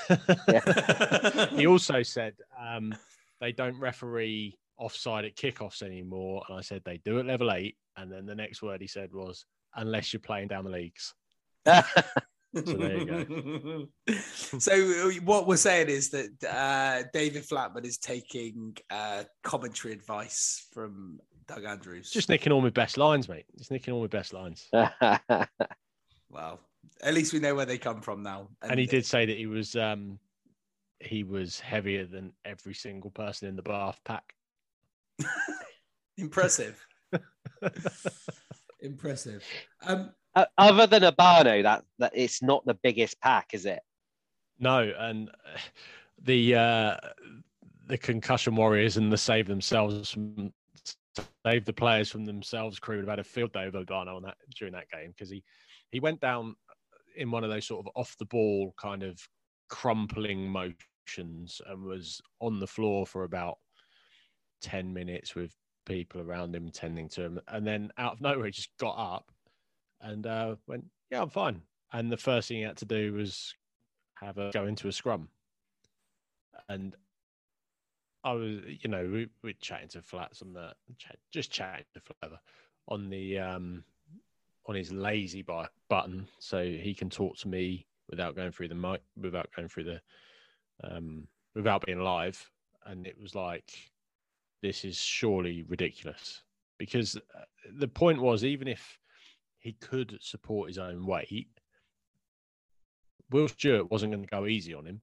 He also said um, they don't referee offside at kickoffs anymore. And I said, they do at level eight. And then the next word he said was, unless you're playing down the leagues. So there you go. So what we're saying is that uh, David Flatman is taking uh, commentary advice from Doug Andrews. Just nicking all my best lines, mate. Just nicking all my best lines. Well, at least we know where they come from now. And, and he did say that he was um, he was heavier than every single person in the Bath pack. Impressive. Impressive. Um, uh, other than Abano, that that it's not the biggest pack, is it? No, and the uh, the concussion warriors and the save themselves from save the players from themselves crew would have had a field day with Abano on that during that game, because he he went down in one of those sort of off the ball kind of crumpling motions and was on the floor for about ten minutes with people around him tending to him, and then out of nowhere he just got up and uh, went, yeah, I'm fine. And the first thing he had to do was have a go into a scrum. And I was, you know, we we're chatting to Flats on the chat, just chatting to Flavor on the um on his lazy bu- button, so he can talk to me without going through the mic, without going through the um without being live. And it was like, this is surely ridiculous, because the point was, even if he could support his own weight, Will Stewart wasn't going to go easy on him.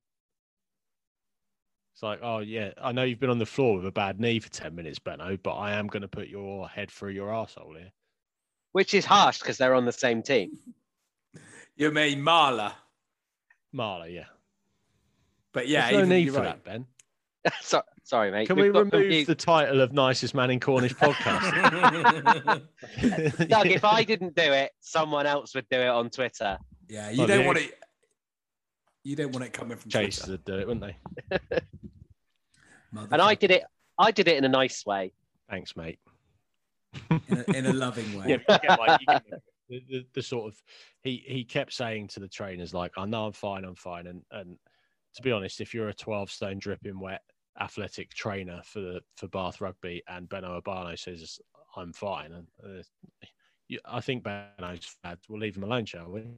It's like, oh, yeah, I know you've been on the floor with a bad knee for ten minutes, Benno, but I am going to put your head through your arsehole here. Which is harsh because they're on the same team. You mean Marla? Marla, yeah. But yeah, There's no even, need you're for right. that, Ben. so, sorry, mate. Can We've we got remove confused. the title of Nicest Man in Cornish podcast? Doug, if I didn't do it, someone else would do it on Twitter. Yeah, you Well, don't the- want it. You don't want it coming from Chasers Twitter. would do it, wouldn't they? And I did it. I did it in a nice way. Thanks, mate. in a, in a loving way. Yeah, but you get, like, you get the, the, the sort of he he kept saying to the trainers, like, I know I'm fine, I'm fine. And and to be honest, if you're a twelve stone dripping wet athletic trainer for the for Bath Rugby and Benno Urbano says I'm fine, and uh, you, I think Benno's bad. We'll leave him alone, shall we?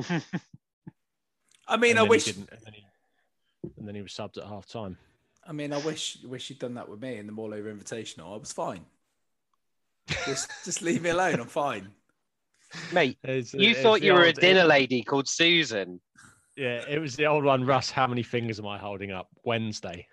I mean, And I then wish. he didn't, and, then he, and then he was subbed at half time. I mean, I wish. Wish you'd done that with me in the Mall Over Invitational. I was fine. Just, just leave me alone. I'm fine. Mate, It's- you it's thought the you were a old- dinner it- lady called Susan. Yeah, it was the old one. Russ, how many fingers am I holding up? Wednesday.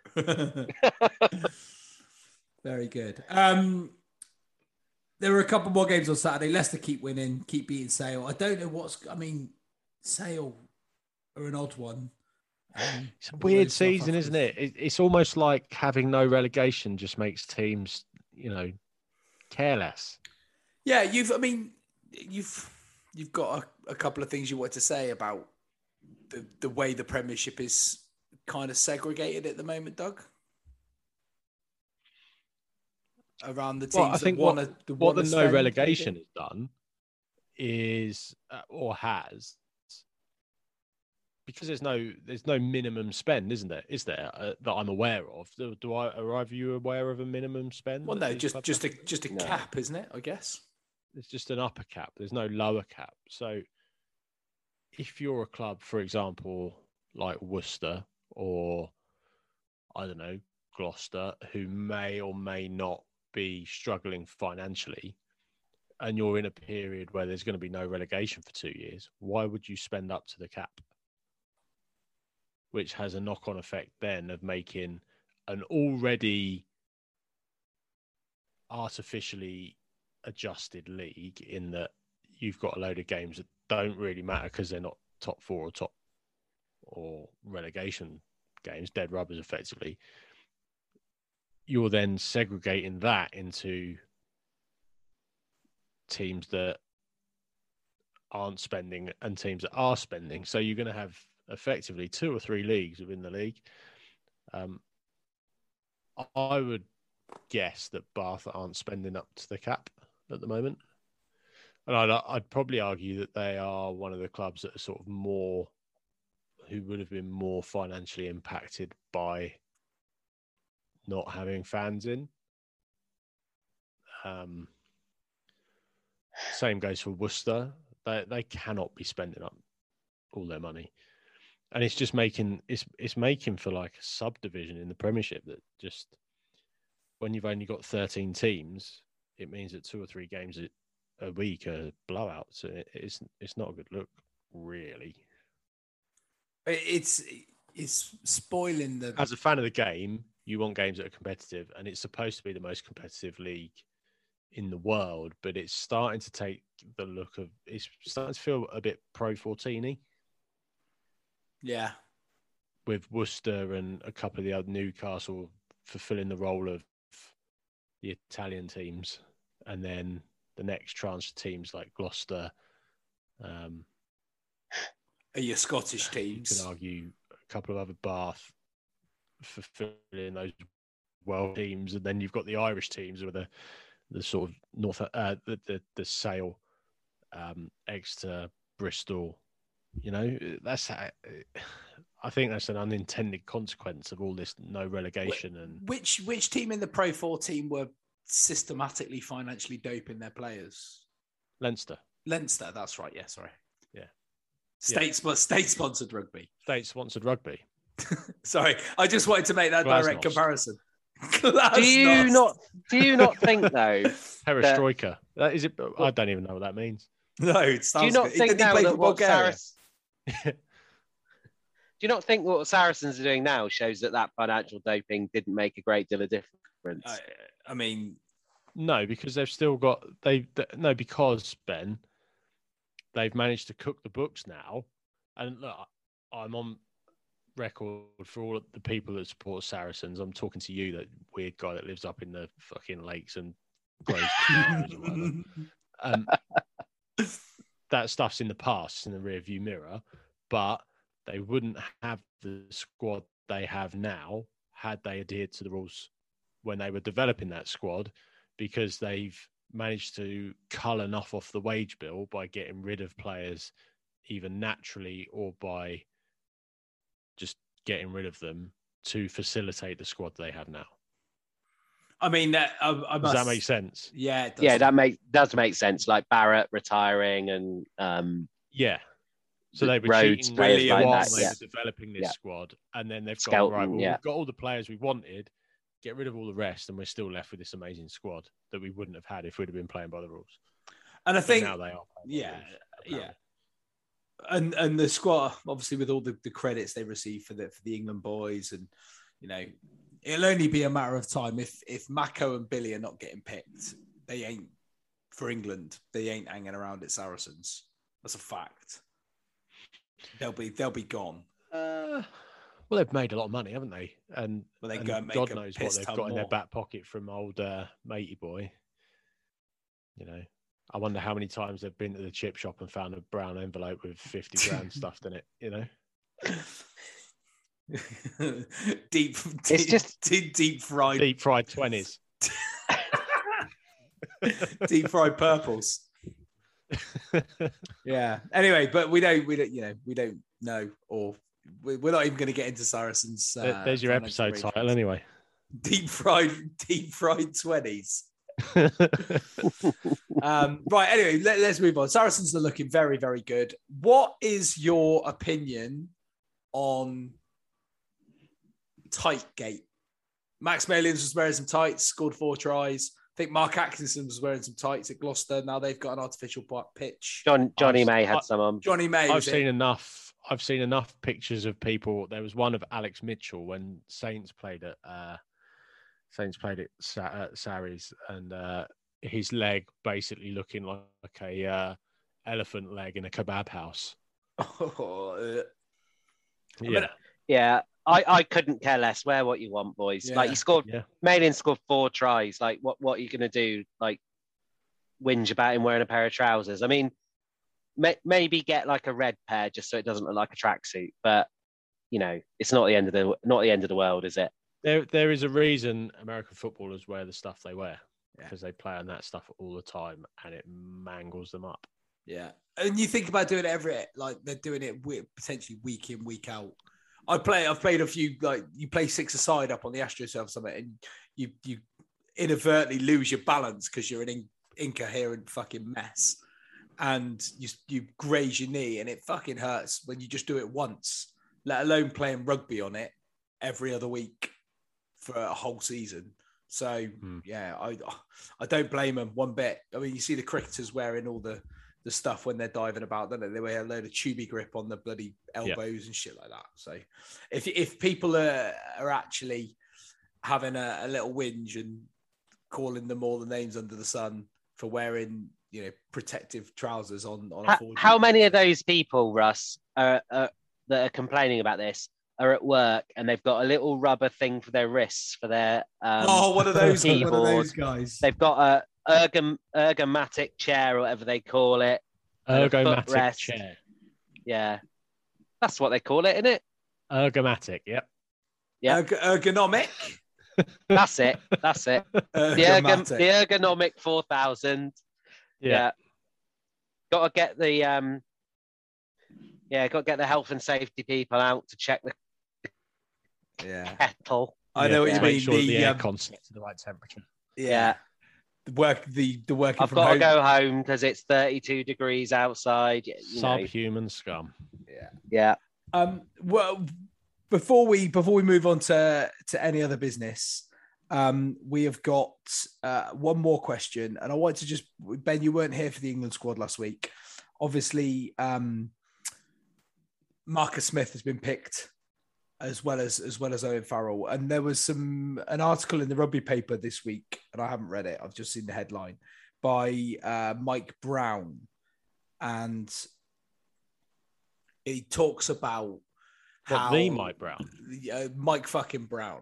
Very good. Um, there were a couple more games on Saturday. Leicester keep winning, keep beating Sale. I don't know what's. I mean, Sale are an odd one. Um, It's a weird South season, isn't it? Africa's- it? It's almost like having no relegation just makes teams, you know, careless. Yeah, you've. I mean, you've you've got a, a couple of things you want to say about the the way the Premiership is kind of segregated at the moment, Doug. Around the teams Well, I that think want what, to, the what the wanna no spend, relegation maybe? has done is, uh, or has, because there's no there's no minimum spend, isn't there? Is there uh, that I'm aware of? Do, do I are either of you aware of a minimum spend? Well, that no, these just clubs just a have? just a No. cap, isn't it? I guess. It's just an upper cap. There's no lower cap. So if you're a club, for example, like Worcester or I don't know, Gloucester, who may or may not be struggling financially, and you're in a period where there's going to be no relegation for two years, why would you spend up to the cap? Which has a knock-on effect then of making an already artificially adjusted league, in that you've got a load of games that don't really matter because they're not top four or top or relegation games, dead rubbers effectively. You're then segregating that into teams that aren't spending and teams that are spending. So you're going to have effectively two or three leagues within the league. Um, I would guess that Bath aren't spending up to the cap at the moment. And I'd, I'd probably argue that they are one of the clubs that are sort of more, who would have been more financially impacted by not having fans in. Um, same goes for Worcester. They they cannot be spending up all their money, and it's just making it's it's making for like a subdivision in the Premiership that just, when you've only got thirteen teams, it means that two or three games a, a week are blowouts. So it, it's it's not a good look, really. It's it's spoiling the. As a fan of the game, you want games that are competitive, and it's supposed to be the most competitive league in the world, but it's starting to take the look of, it's starting to feel a bit pro fourteen-y Yeah. with Worcester and a couple of the other, Newcastle fulfilling the role of the Italian teams, and then the next tranche of teams like Gloucester. Um, Are your Scottish you teams? could argue a couple of other Bath fulfilling those world teams, and then you've got the Irish teams with the the sort of North, uh, the, the the Sale, um, Exeter, Bristol. You know, that's how, I think that's an unintended consequence of all this no relegation and Which which team in the Pro fourteen were systematically financially doping their players? Leinster. Leinster, that's right. Yeah, sorry. Yeah. State sp- state sponsored rugby. State sponsored rugby. Sorry, I just wanted to make that direct Glasnost. comparison. Do you not? Do you not think though? Perestroika. That is it. I don't even know what that means. No, it Do sounds you not good. think Did he now play that for what Bulgaria? Saracens? Do you not think what Saracens are doing now shows that that financial doping didn't make a great deal of difference? I, I mean, No, because they've still got they no because Ben, they've managed to cook the books now, and look, I'm on record for all of the people that support Saracens. I'm talking to you, that weird guy that lives up in the fucking lakes and grows cucumbers or whatever. Um, that stuff's in the past, in the rear view mirror, but they wouldn't have the squad they have now had they adhered to the rules when they were developing that squad, because they've managed to cull enough off the wage bill by getting rid of players either naturally or by just getting rid of them to facilitate the squad they have now. I mean, that I, I Does must, that make sense? Yeah, it does. Yeah, that make does make sense. Like Barrett retiring and um, Yeah. So they were Rhodes, cheating players really like while that, they yeah. were developing this Yeah. squad, and then they've Skelton, gone, right, well, yeah. we've got all the players we wanted, get rid of all the rest, and we're still left with this amazing squad that we wouldn't have had if we'd have been playing by the rules. And I But think, now they are playing by the yeah, rules, yeah. apparently. And and the squad, obviously, with all the, the credits they receive for the for the England boys, and you know, it'll only be a matter of time if if Mako and Billy are not getting picked. They ain't for England. They ain't hanging around at Saracens. That's a fact. They'll be they'll be gone. Uh, well, they've made a lot of money, haven't they? And, Well, they and go and make God a knows what piss they've ton got in their more. back pocket from old uh, matey boy. You know, I wonder how many times they've been to the chip shop and found a brown envelope with fifty grand stuffed in it. You know, deep, It's deep, just- deep, deep fried, deep fried twenties. deep fried purples. Yeah. Anyway, but we don't, we don't, you know, we don't know, or we- we're not even going to get into Saracens. There- Uh, There's your financial episode title, arrangements. anyway. Deep fried, deep fried twenties. Um, right. Anyway, let, let's move on. Saracens are looking very, very good. What is your opinion on Tightgate? Max Malins was wearing some tights, scored four tries. I think Mark Atkinson was wearing some tights at Gloucester. Now they've got an artificial pitch. John Johnny I've- May had I- some on. Johnny May. I've was it? seen enough. I've seen enough pictures of people. There was one of Alex Mitchell when Saints played at uh, Saints played at, Sa- at Sarries, and uh, his leg basically looking like a uh, elephant leg in a kebab house. Oh, uh, Yeah, Yeah, I, I couldn't care less. Wear what you want, boys. Yeah. Like he scored, yeah. Malin scored four tries. Like what what are you gonna do? Like whinge about him wearing a pair of trousers? I mean, may, maybe get like a red pair just so it doesn't look like a tracksuit. But you know, it's not the end of the not the end of the world, is it? There, there is a reason American footballers wear the stuff they wear, Yeah. because they play on that stuff all the time, and it mangles them up. yeah. And you think about doing it every, like they're doing it wi- potentially week in, week out. I play. I've played a few. Like you play six aside up on the AstroServe Summit, and you you inadvertently lose your balance because you're an in, incoherent fucking mess, and you you graze your knee, and it fucking hurts when you just do it once. Let alone playing rugby on it every other week for a whole season. So Hmm. yeah, I I don't blame them one bit. I mean, you see the cricketers wearing all the the stuff when they're diving about, don't they? They wear a load of tubey grip on the bloody elbows and shit like that. So if if people are, are actually having a, a little whinge and calling them all the names under the sun for wearing, you know, protective trousers on, on a How, four- how many of those people, Russ, are, are, that are complaining about this are at work and they've got a little rubber thing for their wrists for their um, oh, one of those, one of keyboard. those guys. They've got a ergom, ergomatic chair or whatever they call it. And a Ergomatic footrest. chair. Yeah, that's what they call it, isn't it? Ergomatic. Yep. Yeah. Erg- ergonomic. That's it. That's it. The, ergon, Ergomatic. the ergonomic four thousand. Yeah. Yeah. Got to get the um, Yeah, got to get the health and safety people out to check the Yeah, kettle. I know what Yeah. you Make mean. sure the, The, um, aircon's set to the right temperature. yeah. Yeah. The work, the the working I've from got home. to go home because it's thirty-two degrees outside. You know. Subhuman scum. Yeah. Yeah. Um. Well, before we before we move on to to any other business, um, we have got uh, one more question, and I want to just Ben, you weren't here for the England squad last week. Obviously, um, Marcus Smith has been picked as well as as well as Owen Farrell, and there was some an article in the rugby paper this week, and I haven't read it. I've just seen the headline by uh, Mike Brown, and he talks about What, how the Mike Brown? uh, Mike fucking Brown,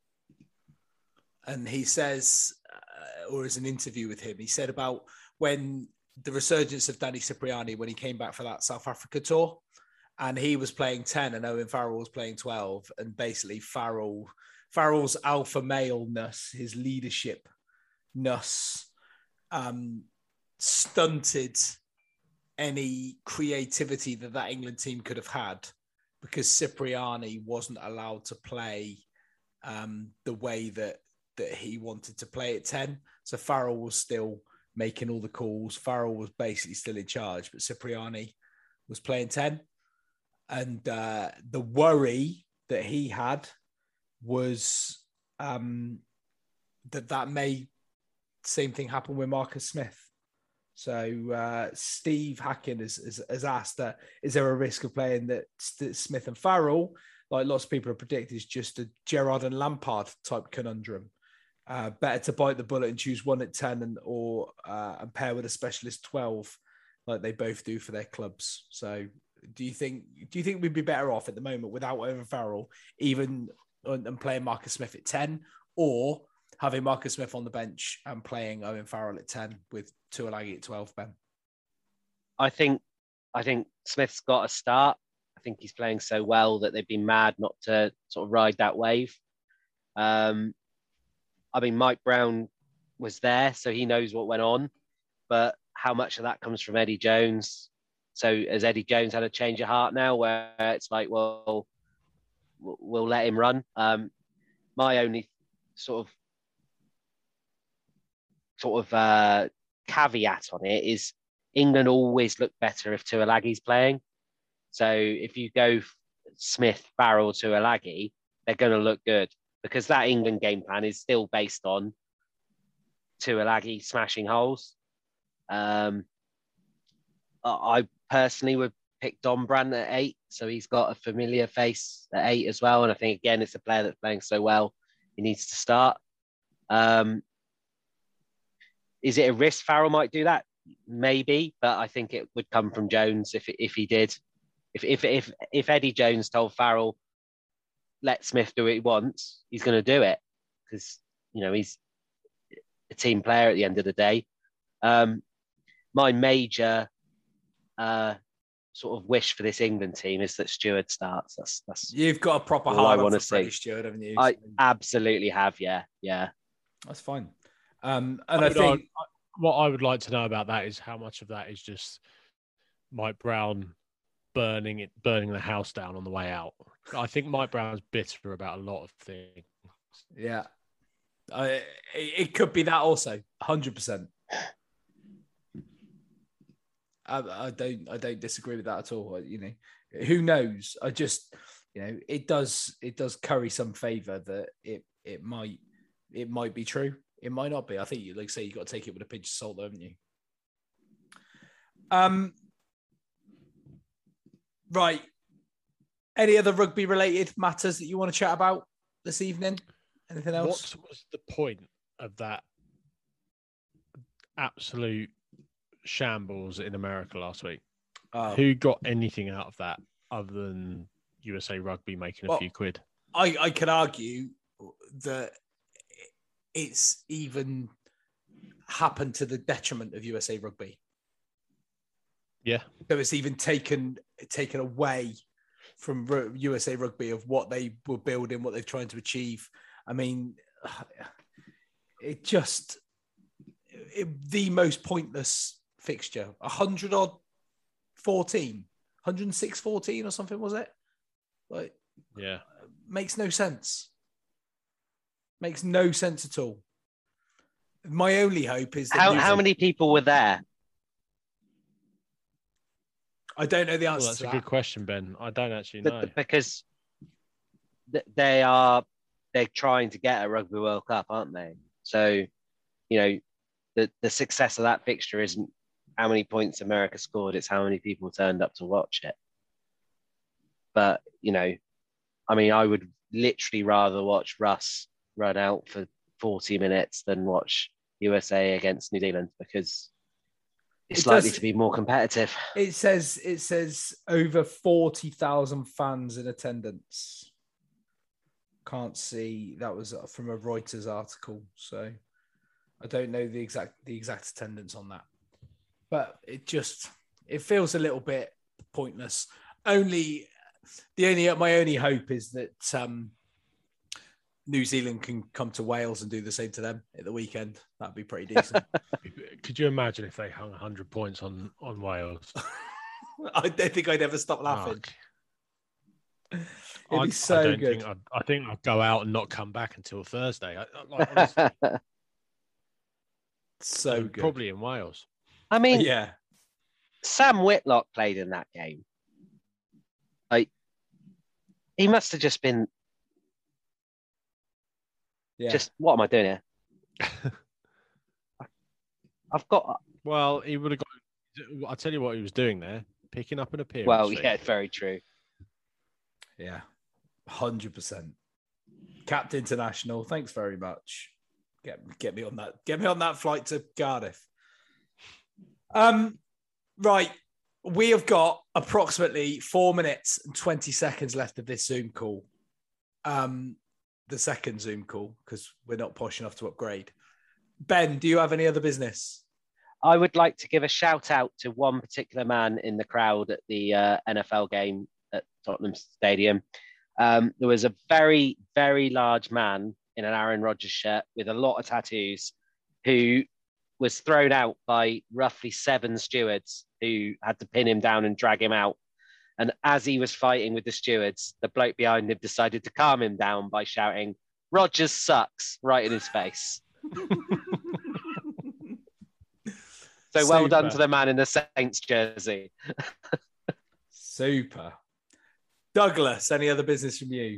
and he says, uh, or as an interview with him, he said about when the resurgence of Danny Cipriani when he came back for that South Africa tour. And he was playing ten and Owen Farrell was playing twelve. And basically Farrell, Farrell's alpha maleness, his leadershipness, um, stunted any creativity that that England team could have had because Cipriani wasn't allowed to play um, the way that, that he wanted to play at ten. So Farrell was still making all the calls. Farrell was basically still in charge, but Cipriani was playing ten. And uh, the worry that he had was um, that that may same thing happen with Marcus Smith. So uh, Steve Hacking has, has, has asked that, is there a risk of playing that Smith and Farrell, like lots of people have predicted, is just a Gerrard and Lampard type conundrum? Uh, better to bite the bullet and choose one at ten and or uh, and pair with a specialist twelve like they both do for their clubs. So do you think do you think we'd be better off at the moment without Owen Farrell, even and playing Marcus Smith at ten, or having Marcus Smith on the bench and playing Owen Farrell at ten with Tuilagi at twelve, Ben? I think I think Smith's got a start. I think he's playing so well that they've been mad not to sort of ride that wave. Um, I mean, Mike Brown was there, so he knows what went on, but how much of that comes from Eddie Jones? So has Eddie Jones had a change of heart now where it's like, well, we'll let him run? Um, my only sort of sort of uh, caveat on it is England always look better if Tuilagi's playing. So if you go Smith, Farrell, Tuilagi, they're going to look good because that England game plan is still based on Tuilagi smashing holes. Um, I personally would pick Don Brandt at eight, so he's got a familiar face at eight as well. And I think, again, it's a player that's playing so well, he needs to start. Um, is it a risk Farrell might do that? Maybe, but I think it would come from Jones if if he did. If if if if Eddie Jones told Farrell, let Smith do what he wants, he's going to do it because, you know, he's a team player at the end of the day. Um, my major uh, sort of wish for this England team is that Stewart starts. That's that's You've got a proper all hard I on wanna for see. Freddie Stewart, haven't you? I absolutely have. Yeah, yeah. That's fine. Um, and I I, would think ar- what I would like to know about that is how much of that is just Mike Brown burning it, burning the house down on the way out. I think Mike Brown's bitter about a lot of things. yeah, I, it, it could be that also, one hundred percent. I, I don't, I don't disagree with that at all. You know, who knows? I just, you know, it does, it does curry some favour that it, it might, it might be true. It might not be. I think you like say you got to take it with a pinch of salt, though, haven't you? Um. Right. Any other rugby related matters that you want to chat about this evening? Anything else? What was the point of that absolute shambles in America last week? Oh. Who got anything out of that other than U S A Rugby making a Well, few quid? I, I could argue that it's even happened to the detriment of U S A Rugby. Yeah. So it's even taken taken away from U S A Rugby of what they were building, what they're trying to achieve. I mean, it just it, the most pointless fixture. A hundred odd fourteen hundred six fourteen or something, was it? Like, Yeah. makes no sense. Makes no sense at all. My only hope is that How New how Zealand- many people were there? I don't know the Well, answer that's to a that. good question, Ben. I don't actually Th- know. th- Because th- they are they're trying to get a Rugby World Cup, aren't they? So, you know, the the success of that fixture isn't how many points America scored; it's how many people turned up to watch it. But you know, I mean, I would literally rather watch Russ run out for forty minutes than watch U S A against New Zealand because it's It likely does- to be more competitive. It says it says over forty thousand fans in attendance. Can't see, that was from a Reuters article, so I don't know the exact the exact attendance on that. But it just it feels a little bit pointless. Only the only my only hope is that um, New Zealand can come to Wales and do the same to them at the weekend. That'd be pretty decent. Could you imagine if they hung one hundred points on, on Wales? I don't think I'd ever stop laughing. Fuck. It'd I, be so I don't good. think I'd, I think I'd go out and not come back until Thursday. I, I- like, honestly, So and good. probably in Wales. I mean, Yeah. Sam Whitlock played in that game. Like, he must have just been Yeah. just, what am I doing here? I've got, Well, he would have got. I'll tell you what he was doing there, picking up an appearance. well, fee. yeah, very true. Yeah, one hundred percent. Capped International, thanks very much. Get, get me on that. Get me on that flight to Cardiff. Um, right. We have got approximately four minutes and twenty seconds left of this Zoom call. Um, the second Zoom call, because we're not posh enough to upgrade. Ben, do you have any other business? I would like to give a shout out to one particular man in the crowd at the uh, N F L game at Tottenham Stadium. Um, there was a very, very large man in an Aaron Rodgers shirt with a lot of tattoos who was thrown out by roughly seven stewards who had to pin him down and drag him out. And as he was fighting with the stewards, the bloke behind him decided to calm him down by shouting, "Rodgers sucks," right in his face. So well done Super. to the man in the Saints jersey. Super. Douglas, any other business from you?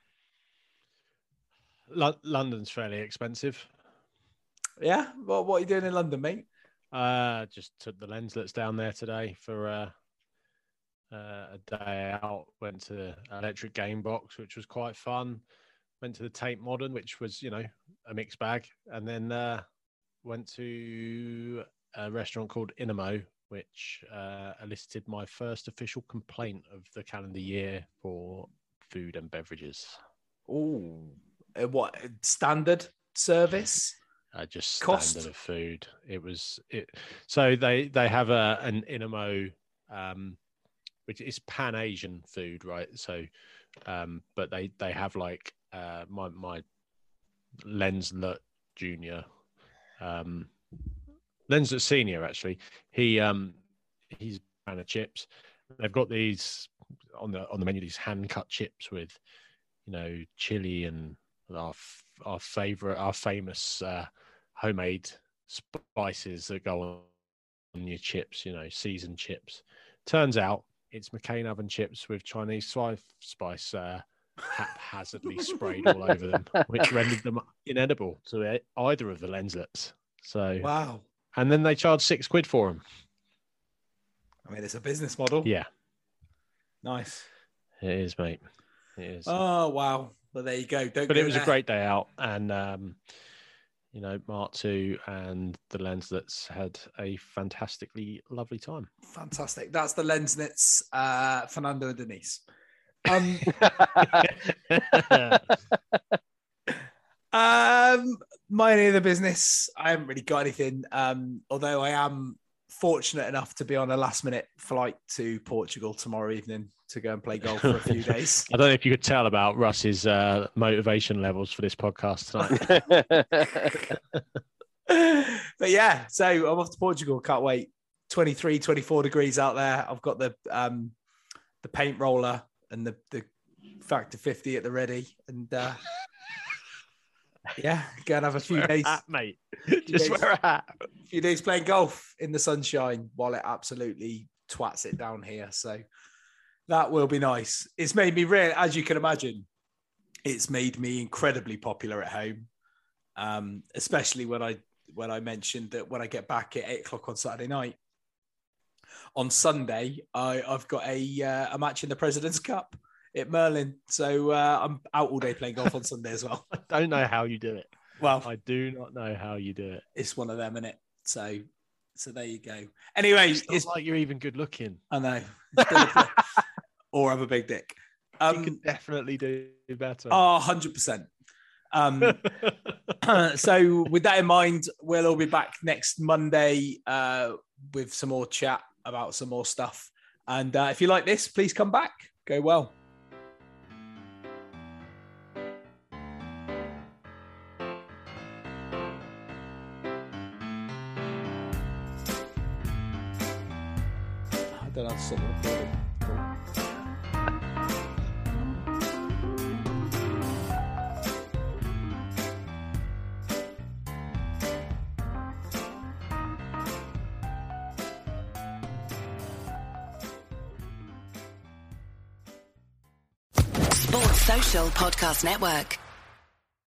Lo- London's fairly expensive. Yeah? What, what are you doing in London, mate? Uh, just took the Lenslets down there today for uh, uh, a day out. Went to the Electric Game Box, which was quite fun. Went to the Tate Modern, which was, you know, a mixed bag. And then uh, went to a restaurant called Inamo, which uh, elicited my first official complaint of the calendar year for food and beverages. Oh, what standard service? Uh, just Cost? standard of food. It was it. So they they have a an Inamo, um, which is Pan Asian food, right? So, um, but they they have like uh, my my Lenslet Junior, um, Lenslet Senior actually. He um he's a fan of chips. They've got these on the on the menu, these hand cut chips with, you know, chili and our our favorite, our famous uh, homemade spices that go on, on your chips, you know, seasoned chips. Turns out it's McCain oven chips with Chinese spice, spice uh, haphazardly sprayed all over them, which rendered them inedible to either of the Lenslets. So, Wow. and then they charge six quid for them. I mean, it's a business model. Yeah, Nice. it is, mate. It is. Oh, wow. Well, there you go. Don't But go it was there. a great day out, and um, you know, Mark two and the Lenslets had a fantastically lovely time. Fantastic. That's the Lensnets, uh, Fernando and Denise. Um, um, my only other business, I haven't really got anything. Um, although I am fortunate enough to be on a last minute flight to Portugal tomorrow evening to go and play golf for a few days. I don't know if you could tell about Russ's uh, motivation levels for this podcast tonight. But yeah, so I'm off to Portugal. Can't wait. twenty-three, twenty-four degrees out there. I've got the um, the paint roller and the, the factor fifty at the ready. And uh, yeah, go and have a few wear days. A hat, mate. Few Just days, wear a hat. A few days playing golf in the sunshine while it absolutely twats it down here. So that will be nice. It's made me real, as you can imagine, it's made me incredibly popular at home. Um, especially when I when I mentioned that when I get back at eight o'clock on Saturday night. On Sunday, I, I've got a uh, a match in the President's Cup at Merlin, so uh, I'm out all day playing golf on Sunday as well. I don't know how you do it. Well, I do not know how you do it. It's one of them, innit? So, so there you go. Anyway, it's, it's like you're even good looking. I know, or have a big dick. Um, you can definitely do better. Oh, one hundred percent. Um, so with that in mind, we'll all be back next Monday uh, with some more chat about some more stuff. And uh, if you like this, please come back. Go well. I don't know how to stop the recording. Sports Social Podcast Network.